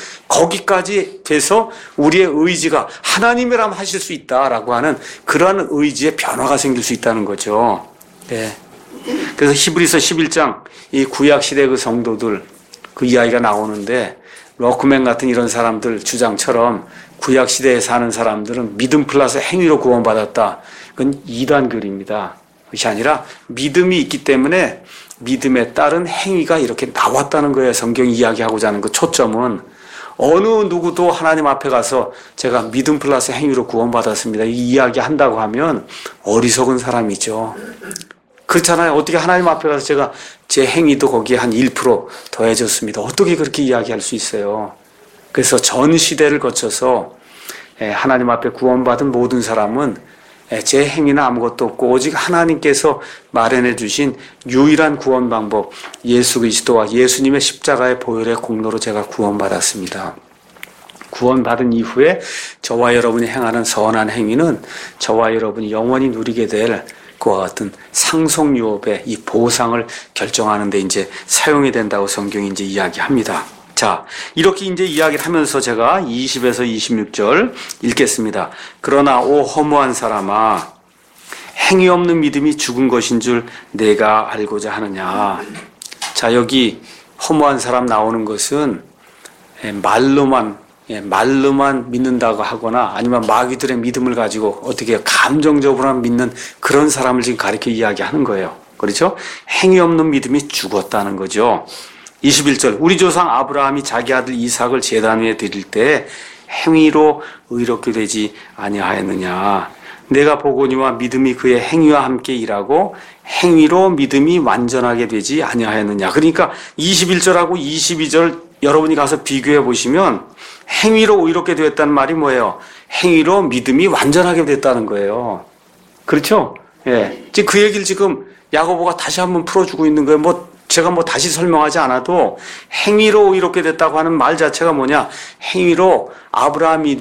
거기까지 돼서 우리의 의지가 하나님이라면 하실 수 있다라고 하는 그러한 의지의 변화가 생길 수 있다는 거죠. 네. 그래서 히브리서 십일 장 이 구약 시대 그 성도들 그 이야기가 나오는데, 로크맨 같은 이런 사람들 주장처럼 구약 시대에 사는 사람들은 믿음 플러스 행위로 구원받았다. 그건 이단글입니다. 그것이 아니라 믿음이 있기 때문에 믿음에 따른 행위가 이렇게 나왔다는 거예요. 성경이 이야기하고자 하는 그 초점은 어느 누구도 하나님 앞에 가서 제가 믿음 플러스 행위로 구원받았습니다, 이 이야기 한다고 하면 어리석은 사람이죠. 그렇잖아요. 어떻게 하나님 앞에 가서 제가 제 행위도 거기에 한 일 퍼센트 더해졌습니다, 어떻게 그렇게 이야기할 수 있어요? 그래서 전 시대를 거쳐서 하나님 앞에 구원받은 모든 사람은 제 행위는 아무것도 없고 오직 하나님께서 마련해 주신 유일한 구원 방법 예수 그리스도와 예수님의 십자가의 보혈의 공로로 제가 구원받았습니다. 구원받은 이후에 저와 여러분이 행하는 선한 행위는 저와 여러분이 영원히 누리게 될 그와 같은 상속유업의 이 보상을 결정하는 데 이제 사용이 된다고 성경이 이제 이야기합니다. 자, 이렇게 이제 이야기를 하면서 제가 이십에서 이십육 절 읽겠습니다. 그러나 오 허무한 사람아, 행위 없는 믿음이 죽은 것인 줄 내가 알고자 하느냐. 자, 여기 허무한 사람 나오는 것은 말로만 말로만 믿는다고 하거나 아니면 마귀들의 믿음을 가지고 어떻게 감정적으로만 믿는 그런 사람을 지금 가리켜 이야기하는 거예요. 그렇죠? 행위 없는 믿음이 죽었다는 거죠. 이십일 절, 우리 조상 아브라함이 자기 아들 이삭을 제단 위에 드릴 때 행위로 의롭게 되지 아니하였느냐. 내가 보거니와 믿음이 그의 행위와 함께 일하고 행위로 믿음이 완전하게 되지 아니하였느냐. 그러니까 이십일 절하고 이십이 절 여러분이 가서 비교해 보시면 행위로 의롭게 되었다는 말이 뭐예요? 행위로 믿음이 완전하게 됐다는 거예요. 그렇죠? 예. 지금 그 얘기를 지금 야고보가 다시 한번 풀어주고 있는 거예요. 뭐 제가 뭐 다시 설명하지 않아도 행위로 의롭게 됐다고 하는 말 자체가 뭐냐? 행위로 아브라함 믿음이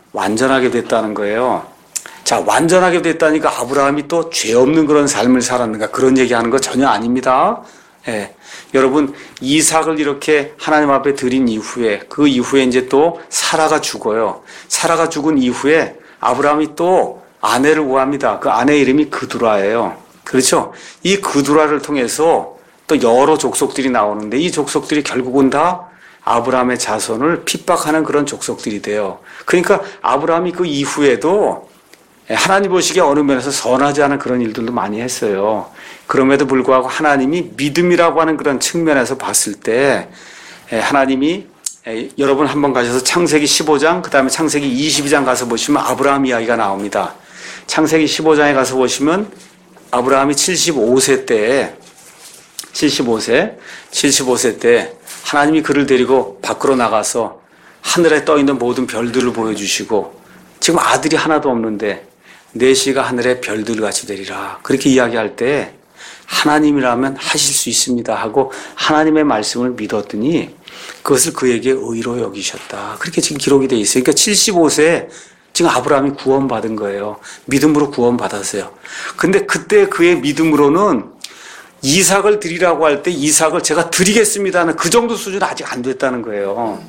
완전하게 됐다는 거예요. 자, 완전하게 됐다니까 아브라함이 또 죄 없는 그런 삶을 살았는가 그런 얘기하는 거 전혀 아닙니다. 예. 여러분, 이삭을 이렇게 하나님 앞에 드린 이후에 그 이후에 이제 또 사라가 죽어요. 사라가 죽은 이후에 아브라함이 또 아내를 구합니다. 그 아내 이름이 그두라예요. 그렇죠? 이 그두라를 통해서 또 여러 족속들이 나오는데 이 족속들이 결국은 다 아브라함의 자손을 핍박하는 그런 족속들이 돼요. 그러니까 아브라함이 그 이후에도 하나님 보시기에 어느 면에서 선하지 않은 그런 일들도 많이 했어요. 그럼에도 불구하고 하나님이 믿음이라고 하는 그런 측면에서 봤을 때 하나님이 여러분 한번 가셔서 창세기 십오 장 그 다음에 창세기 이십이 장 가서 보시면 아브라함 이야기가 나옵니다. 창세기 십오 장에 가서 보시면 아브라함이 칠십오 세 때에 칠십오 세 칠십오 세 때 하나님이 그를 데리고 밖으로 나가서 하늘에 떠있는 모든 별들을 보여주시고 지금 아들이 하나도 없는데 내 씨가 하늘의 별들 같이 되리라 그렇게 이야기할 때 하나님이라면 하실 수 있습니다 하고 하나님의 말씀을 믿었더니 그것을 그에게 의로 여기셨다. 그렇게 지금 기록이 되어 있어요. 그러니까 칠십오 세에 지금 아브라함이 구원받은 거예요. 믿음으로 구원받았어요. 근데 그때 그의 믿음으로는 이삭을 드리라고 할 때 이삭을 제가 드리겠습니다는 그 정도 수준은 아직 안 됐다는 거예요.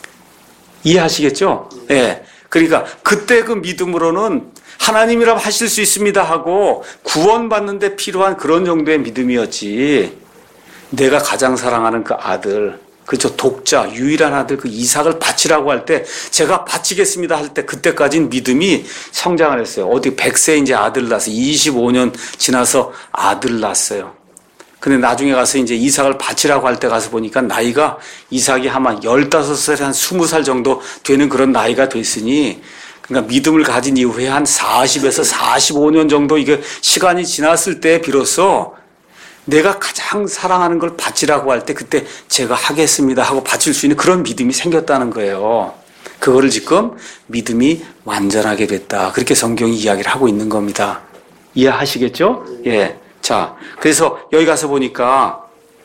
이해하시겠죠? 예. 네. 그러니까 그때 그 믿음으로는 하나님이라면 하실 수 있습니다 하고 구원받는 데 필요한 그런 정도의 믿음이었지. 내가 가장 사랑하는 그 아들, 그죠? 독자, 유일한 아들 그 이삭을 바치라고 할 때 제가 바치겠습니다 할 때 그때까지는 믿음이 성장을 했어요. 어디 백 세 이제 아들 낳았어요. 이십오 년 지나서 아들 낳았어요. 근데 나중에 가서 이제 이삭을 바치라고 할 때 가서 보니까 나이가 이삭이 아마 열다섯 살, 한 스무 살 정도 되는 그런 나이가 됐으니 그러니까 믿음을 가진 이후에 한 사십에서 사십오 년 정도 이게 시간이 지났을 때 비로소 내가 가장 사랑하는 걸 바치라고 할 때 그때 제가 하겠습니다 하고 바칠 수 있는 그런 믿음이 생겼다는 거예요. 그거를 지금 믿음이 완전하게 됐다. 그렇게 성경이 이야기를 하고 있는 겁니다. 이해하시겠죠? 예. 자, 그래서 여기 가서 보니까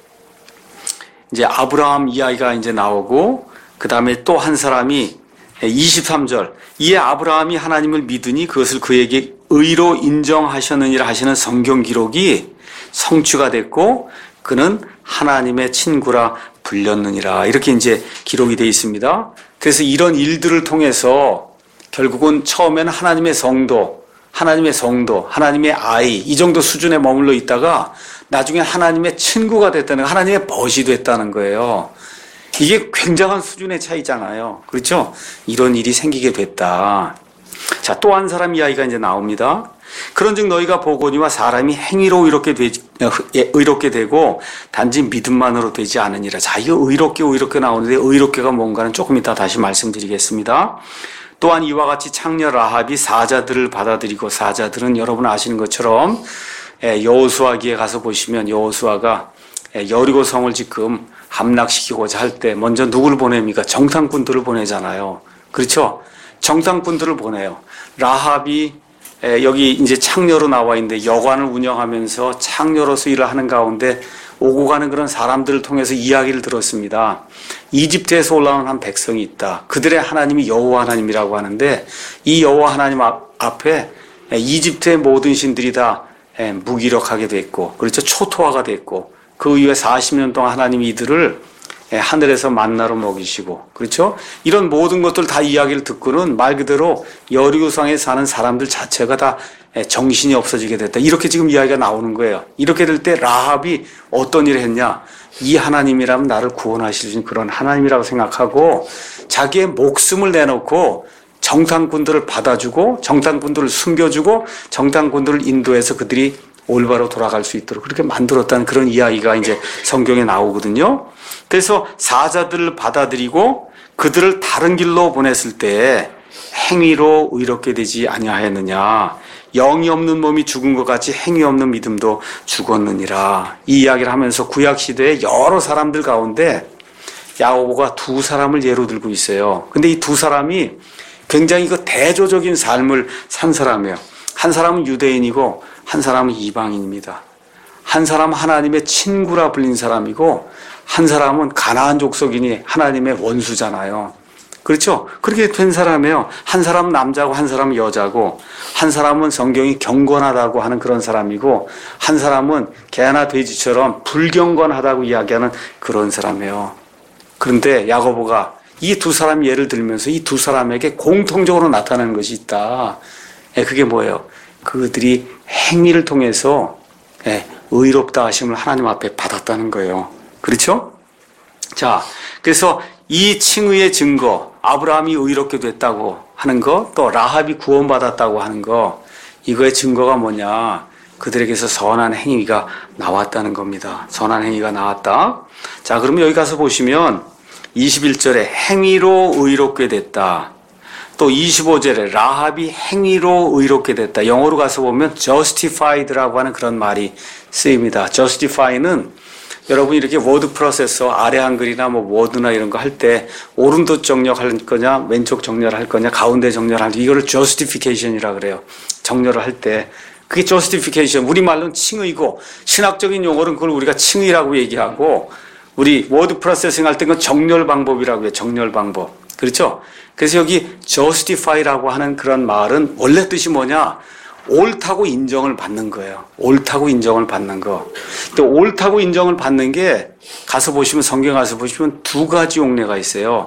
이제 아브라함 이야기가 이제 나오고 그 다음에 또 한 사람이 이십삼 절 이에 아브라함이 하나님을 믿으니 그것을 그에게 의로 인정하셨느니라 하시는 성경 기록이 성취가 됐고 그는 하나님의 친구라 불렸느니라 이렇게 이제 기록이 되어 있습니다. 그래서 이런 일들을 통해서 결국은 처음에는 하나님의 성도 하나님의 성도, 하나님의 아이 이 정도 수준에 머물러 있다가 나중에 하나님의 친구가 됐다는 하나님의 벗이 됐다는 거예요. 이게 굉장한 수준의 차이잖아요. 그렇죠? 이런 일이 생기게 됐다. 자, 또 한 사람 이야기가 이제 나옵니다. 그런즉 너희가 보거니와 사람이 행위로 의롭게, 되지, 의롭게 되고 단지 믿음만으로 되지 않으니라. 자, 이거 의롭게 의롭게 나오는데 의롭게가 뭔가는 조금 이따 다시 말씀드리겠습니다. 또한 이와 같이 창녀 라합이 사자들을 받아들이고 사자들은 여러분 아시는 것처럼 여호수아기에 가서 보시면 여호수아가 여리고 성을 지금 함락시키고자 할 때 먼저 누구를 보냅니까? 정탐꾼들을 보내잖아요. 그렇죠? 정탐꾼들을 보내요. 라합이 여기 이제 창녀로 나와 있는데 여관을 운영하면서 창녀로서 일을 하는 가운데 오고 가는 그런 사람들을 통해서 이야기를 들었습니다. 이집트에서 올라온 한 백성이 있다. 그들의 하나님이 여호와 하나님이라고 하는데 이 여호와 하나님 앞에 이집트의 모든 신들이 다 무기력하게 됐고 그렇죠. 초토화가 됐고 그 이후에 사십 년 동안 하나님이 이들을 하늘에서 만나로 먹이시고 그렇죠. 이런 모든 것들 다 이야기를 듣고는 말 그대로 여리고성에 사는 사람들 자체가 다 정신이 없어지게 됐다. 이렇게 지금 이야기가 나오는 거예요. 이렇게 될 때 라합이 어떤 일을 했냐. 이 하나님이라면 나를 구원하실 수 있는 그런 하나님이라고 생각하고 자기의 목숨을 내놓고 정탐꾼들을 받아주고 정탐꾼들을 숨겨주고 정탐꾼들을 인도해서 그들이 올바로 돌아갈 수 있도록 그렇게 만들었다는 그런 이야기가 이제 성경에 나오거든요. 그래서 사자들을 받아들이고 그들을 다른 길로 보냈을 때 행위로 의롭게 되지 아니하였느냐. 영이 없는 몸이 죽은 것 같이 행위 없는 믿음도 죽었느니라. 이 이야기를 하면서 구약시대의 여러 사람들 가운데 야고보가 두 사람을 예로 들고 있어요. 근데 이 두 사람이 굉장히 그 대조적인 삶을 산 사람이에요. 한 사람은 유대인이고 한 사람은 이방인입니다. 한 사람은 하나님의 친구라 불린 사람이고 한 사람은 가나안 족속이니 하나님의 원수잖아요. 그렇죠? 그렇게 된 사람이에요. 한 사람은 남자고 한 사람은 여자고, 한 사람은 성경이 경건하다고 하는 그런 사람이고, 한 사람은 개나 돼지처럼 불경건하다고 이야기하는 그런 사람이에요. 그런데 야고보가 이 두 사람 예를 들면서 이 두 사람에게 공통적으로 나타나는 것이 있다. 예, 그게 뭐예요? 그들이 행위를 통해서 예, 의롭다 하심을 하나님 앞에 받았다는 거예요. 그렇죠? 자, 그래서 이 칭의의 증거, 아브라함이 의롭게 됐다고 하는 거, 또 라합이 구원받았다고 하는 거, 이거의 증거가 뭐냐? 그들에게서 선한 행위가 나왔다는 겁니다. 선한 행위가 나왔다. 자, 그러면 여기 가서 보시면 이십일 절에 행위로 의롭게 됐다. 또 이십오 절에 라합이 행위로 의롭게 됐다. 영어로 가서 보면 justified라고 하는 그런 말이 쓰입니다. justify는 여러분 이렇게 워드 프로세서 아래 한글이나 뭐 워드나 이런 거 할 때 오른쪽 정렬할 거냐 왼쪽 정렬할 거냐 가운데 정렬할 거냐 이거를 justification이라 그래요. 정렬을 할 때 그게 justification 우리말로는 칭의고 신학적인 용어는 그걸 우리가 칭의라고 얘기하고 우리 워드 프로세싱 할 때 그건 정렬 방법이라고 해요. 정렬 방법. 그렇죠? 그래서 여기 justify라고 하는 그런 말은 원래 뜻이 뭐냐? 옳다고 인정을 받는 거예요. 옳다고 인정을 받는 거. 또 옳다고 인정을 받는 게 가서 보시면 성경 가서 보시면 두 가지 용례가 있어요.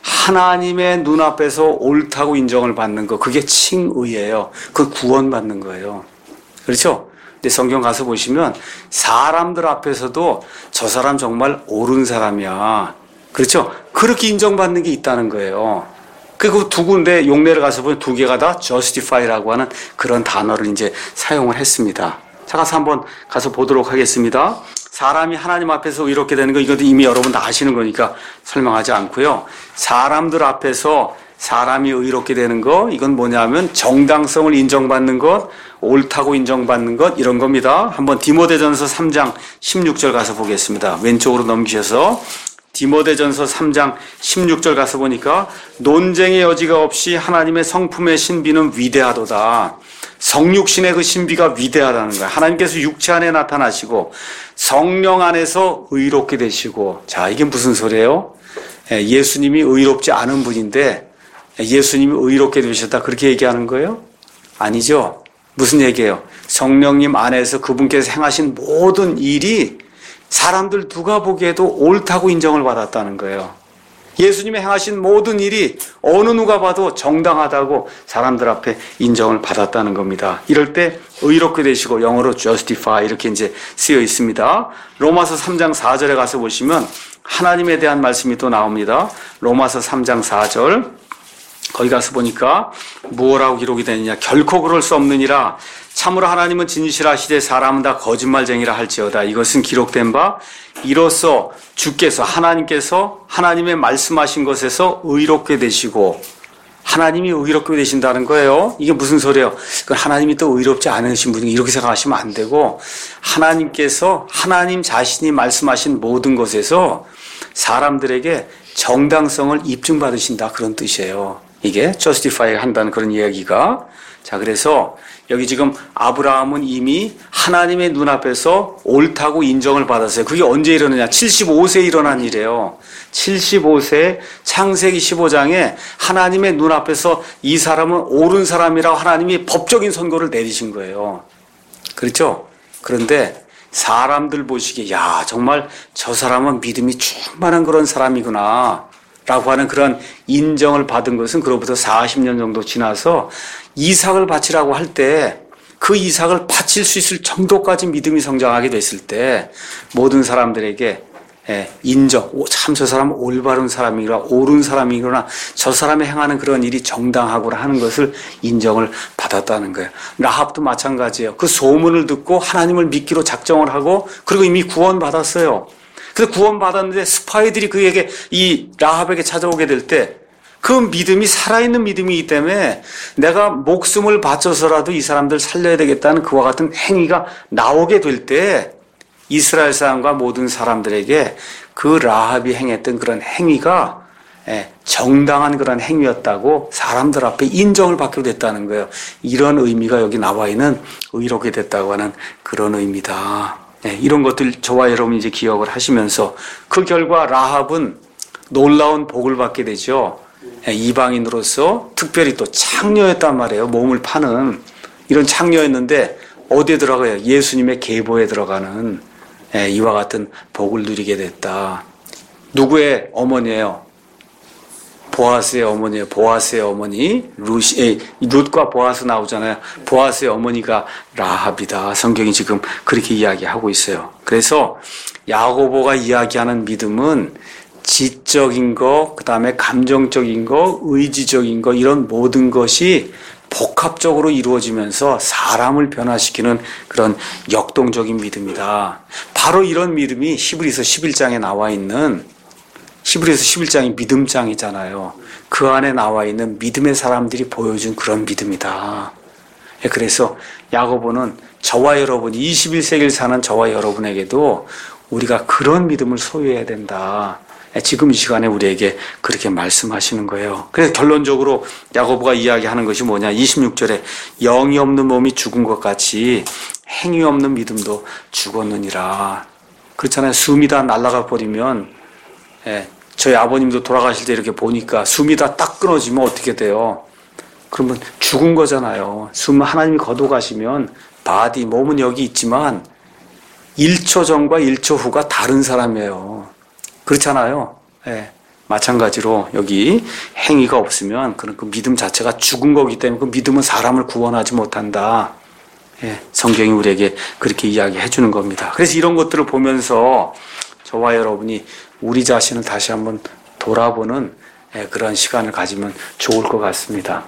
하나님의 눈앞에서 옳다고 인정을 받는 거. 그게 칭의예요. 그 구원받는 거예요. 그렇죠? 근데 성경 가서 보시면 사람들 앞에서도 저 사람 정말 옳은 사람이야. 그렇죠? 그렇게 인정받는 게 있다는 거예요. 그 두 군데 용례를 가서 보면 두 개가 다 justify라고 하는 그런 단어를 이제 사용을 했습니다. 자, 가서 한번 가서 보도록 하겠습니다. 사람이 하나님 앞에서 의롭게 되는 거 이것도 이미 여러분 다 아시는 거니까 설명하지 않고요. 사람들 앞에서 사람이 의롭게 되는 거 이건 뭐냐면 정당성을 인정받는 것, 옳다고 인정받는 것 이런 겁니다. 한번 디모데전서 삼 장 십육 절 가서 보겠습니다. 왼쪽으로 넘기셔서 디모데전서 삼 장 십육 절 가서 보니까 논쟁의 여지가 없이 하나님의 성품의 신비는 위대하도다. 성육신의 그 신비가 위대하다는 거예요. 하나님께서 육체 안에 나타나시고 성령 안에서 의롭게 되시고 자 이게 무슨 소리예요? 예수님이 의롭지 않은 분인데 예수님이 의롭게 되셨다 그렇게 얘기하는 거예요? 아니죠. 무슨 얘기예요? 성령님 안에서 그분께서 행하신 모든 일이 사람들 누가 보기에도 옳다고 인정을 받았다는 거예요. 예수님이 행하신 모든 일이 어느 누가 봐도 정당하다고 사람들 앞에 인정을 받았다는 겁니다. 이럴 때 의롭게 되시고 영어로 justify 이렇게 이제 쓰여 있습니다. 로마서 삼 장 사 절에 가서 보시면 하나님에 대한 말씀이 또 나옵니다. 로마서 삼 장 사 절 거기 가서 보니까 무엇라고 기록이 되느냐 결코 그럴 수 없느니라 참으로 하나님은 진실하시되 사람은 다 거짓말쟁이라 할지어다. 이것은 기록된 바 이로써 주께서 하나님께서 하나님의 말씀하신 것에서 의롭게 되시고 하나님이 의롭게 되신다는 거예요. 이게 무슨 소리예요? 하나님이 또 의롭지 않으신 분이 이렇게 생각하시면 안 되고 하나님께서 하나님 자신이 말씀하신 모든 것에서 사람들에게 정당성을 입증받으신다 그런 뜻이에요. 이게 justify 한다는 그런 이야기가. 자, 그래서 여기 지금 아브라함은 이미 하나님의 눈앞에서 옳다고 인정을 받았어요. 그게 언제 일어나냐? 칠십오 세에 일어난 일이에요. 칠십오 세 창세기 십오 장에 하나님의 눈앞에서 이 사람은 옳은 사람이라고 하나님이 법적인 선고를 내리신 거예요. 그렇죠? 그런데 사람들 보시기에 야 정말 저 사람은 믿음이 충만한 그런 사람이구나 라고 하는 그런 인정을 받은 것은 그로부터 사십 년 정도 지나서 이삭을 바치라고 할 때 그 이삭을 바칠 수 있을 정도까지 믿음이 성장하게 됐을 때 모든 사람들에게 인정, 참 저 사람은 올바른 사람이구나, 옳은 사람이구나, 저 사람이 행하는 그런 일이 정당하구나 하는 것을 인정을 받았다는 거예요. 라합도 마찬가지예요. 그 소문을 듣고 하나님을 믿기로 작정을 하고 그리고 이미 구원받았어요. 그래서 구원받았는데 스파이들이 그에게 이 라합에게 찾아오게 될 때 그 믿음이 살아있는 믿음이기 때문에 내가 목숨을 바쳐서라도 이 사람들 살려야 되겠다는 그와 같은 행위가 나오게 될 때 이스라엘 사람과 모든 사람들에게 그 라합이 행했던 그런 행위가 정당한 그런 행위였다고 사람들 앞에 인정을 받게 됐다는 거예요. 이런 의미가 여기 나와 있는 의롭게 됐다고 하는 그런 의미다. 이런 것들 저와 여러분이 이제 기억을 하시면서 그 결과 라합은 놀라운 복을 받게 되죠. 이방인으로서 특별히 또 창녀였단 말이에요. 몸을 파는 이런 창녀였는데 어디에 들어가요? 예수님의 계보에 들어가는 이와 같은 복을 누리게 됐다. 누구의 어머니예요? 보아스의 어머니예요. 보아스의 어머니 루시, 룻과 보아스 나오잖아요. 보아스의 어머니가 라합이다. 성경이 지금 그렇게 이야기하고 있어요. 그래서 야고보가 이야기하는 믿음은 지적인 거, 그 다음에 감정적인 거, 의지적인 거 이런 모든 것이 복합적으로 이루어지면서 사람을 변화시키는 그런 역동적인 믿음이다. 바로 이런 믿음이 히브리서 십일 장에 나와 있는 히브리서 십일 장이 믿음장이잖아요. 그 안에 나와 있는 믿음의 사람들이 보여준 그런 믿음이다. 그래서 야고보는 저와 여러분, 이십일 세기를 사는 저와 여러분에게도 우리가 그런 믿음을 소유해야 된다. 지금 이 시간에 우리에게 그렇게 말씀하시는 거예요. 그래서 결론적으로 야고보가 이야기하는 것이 뭐냐. 이십육 절에 영이 없는 몸이 죽은 것 같이 행위 없는 믿음도 죽었느니라. 그렇잖아요. 숨이 다 날아가 버리면, 예, 저희 아버님도 돌아가실 때 이렇게 보니까 숨이 다 딱 끊어지면 어떻게 돼요? 그러면 죽은 거잖아요. 숨 하나님이 거둬가시면 바디, 몸은 여기 있지만 일 초 전과 일 초 후가 다른 사람이에요. 그렇잖아요. 예, 마찬가지로 여기 행위가 없으면 그런 그 믿음 자체가 죽은 거기 때문에 그 믿음은 사람을 구원하지 못한다. 예, 성경이 우리에게 그렇게 이야기해 주는 겁니다. 그래서 이런 것들을 보면서 저와 여러분이 우리 자신을 다시 한번 돌아보는 예, 그런 시간을 가지면 좋을 것 같습니다.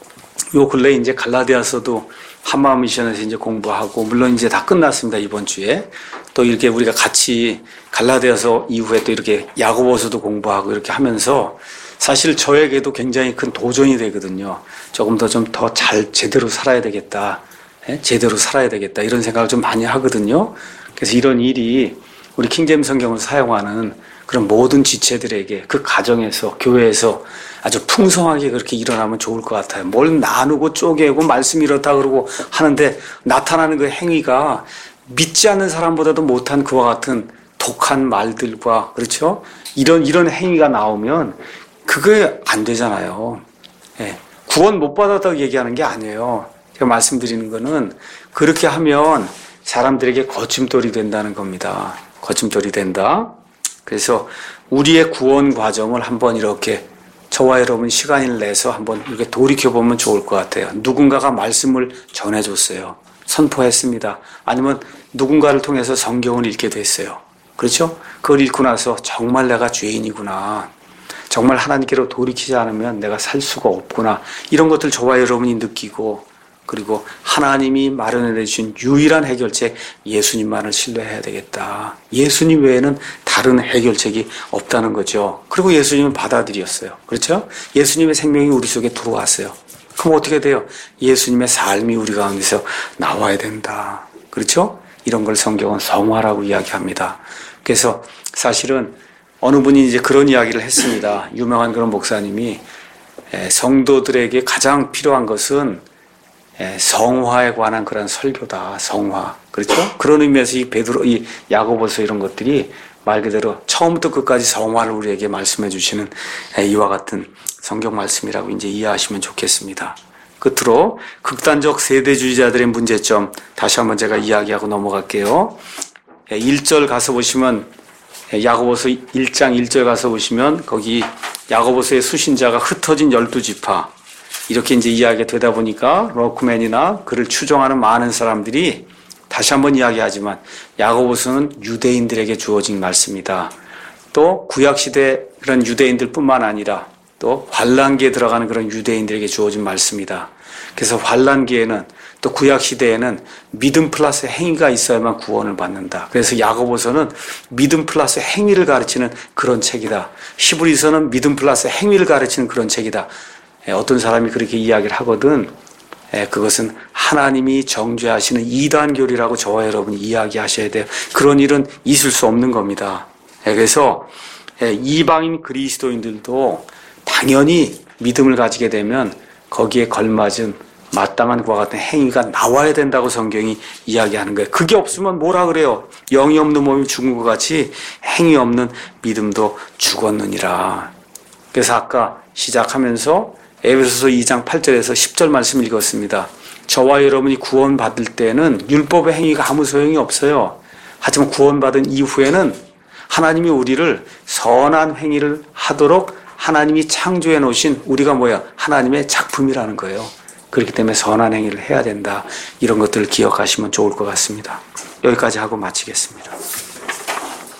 요 근래 이제 갈라디아서도 한마음 미션에서 이제 공부하고, 물론 이제 다 끝났습니다. 이번 주에. 또 이렇게 우리가 같이 갈라디아서 이후에 또 이렇게 야고보서도 공부하고 이렇게 하면서 사실 저에게도 굉장히 큰 도전이 되거든요. 조금 더 좀 더 잘 제대로 살아야 되겠다. 예? 제대로 살아야 되겠다. 이런 생각을 좀 많이 하거든요. 그래서 이런 일이 우리 킹제임 성경을 사용하는 그런 모든 지체들에게 그 가정에서, 교회에서 아주 풍성하게 그렇게 일어나면 좋을 것 같아요. 뭘 나누고 쪼개고 말씀 이렇다 그러고 하는데 나타나는 그 행위가 믿지 않는 사람보다도 못한 그와 같은 독한 말들과, 그렇죠? 이런, 이런 행위가 나오면 그게 안 되잖아요. 예. 구원 못 받았다고 얘기하는 게 아니에요. 제가 말씀드리는 거는 그렇게 하면 사람들에게 거침돌이 된다는 겁니다. 거침돌이 된다. 그래서 우리의 구원 과정을 한번 이렇게 저와 여러분 시간을 내서 한번 이렇게 돌이켜보면 좋을 것 같아요. 누군가가 말씀을 전해줬어요. 선포했습니다. 아니면 누군가를 통해서 성경을 읽게 됐어요. 그렇죠? 그걸 읽고 나서 정말 내가 죄인이구나. 정말 하나님께로 돌이키지 않으면 내가 살 수가 없구나. 이런 것들 저와 여러분이 느끼고, 그리고 하나님이 마련해 주신 유일한 해결책 예수님만을 신뢰해야 되겠다. 예수님 외에는 다른 해결책이 없다는 거죠. 그리고 예수님은 받아들였어요. 그렇죠? 예수님의 생명이 우리 속에 들어왔어요. 그럼 어떻게 돼요? 예수님의 삶이 우리 가운데서 나와야 된다. 그렇죠? 이런 걸 성경은 성화라고 이야기합니다. 그래서 사실은 어느 분이 이제 그런 이야기를 했습니다. 유명한 그런 목사님이 성도들에게 가장 필요한 것은 성화에 관한 그런 설교다. 성화. 그렇죠? 그런 의미에서 이 베드로, 이 야고보서 이런 것들이 말 그대로 처음부터 끝까지 성화를 우리에게 말씀해 주시는 이와 같은 성경 말씀이라고 이제 이해하시면 좋겠습니다. 끝으로 극단적 세대주의자들의 문제점 다시 한번 제가 이야기하고 넘어갈게요. 일 절 가서 보시면, 야고보서 일 장 일 절 가서 보시면 거기 야고보서의 수신자가 흩어진 열두 지파 이렇게 이제 이야기가 되다 보니까 로크맨이나 그를 추종하는 많은 사람들이 다시 한번 이야기하지만 야고보서는 유대인들에게 주어진 말씀이다. 또 구약시대 그런 유대인들뿐만 아니라 또 환란기에 들어가는 그런 유대인들에게 주어진 말씀이다. 그래서 환란기에는 또 구약시대에는 믿음 플러스 행위가 있어야만 구원을 받는다. 그래서 야고보서는 믿음 플러스 행위를 가르치는 그런 책이다. 히브리서는 믿음 플러스 행위를 가르치는 그런 책이다. 어떤 사람이 그렇게 이야기를 하거든. 그것은 하나님이 정죄하시는 이단교리라고 저와 여러분이 이야기하셔야 돼요. 그런 일은 있을 수 없는 겁니다. 그래서 이방인 그리스도인들도 당연히 믿음을 가지게 되면 거기에 걸맞은 마땅한 그와 같은 행위가 나와야 된다고 성경이 이야기하는 거예요. 그게 없으면 뭐라 그래요? 영이 없는 몸이 죽은 것 같이 행위 없는 믿음도 죽었느니라. 그래서 아까 시작하면서 에베소서 이 장 팔 절에서 십 절 말씀 읽었습니다. 저와 여러분이 구원받을 때는 율법의 행위가 아무 소용이 없어요. 하지만 구원받은 이후에는 하나님이 우리를 선한 행위를 하도록 하나님이 창조해 놓으신 우리가 뭐야? 하나님의 작품이라는 거예요. 그렇기 때문에 선한 행위를 해야 된다. 이런 것들을 기억하시면 좋을 것 같습니다. 여기까지 하고 마치겠습니다.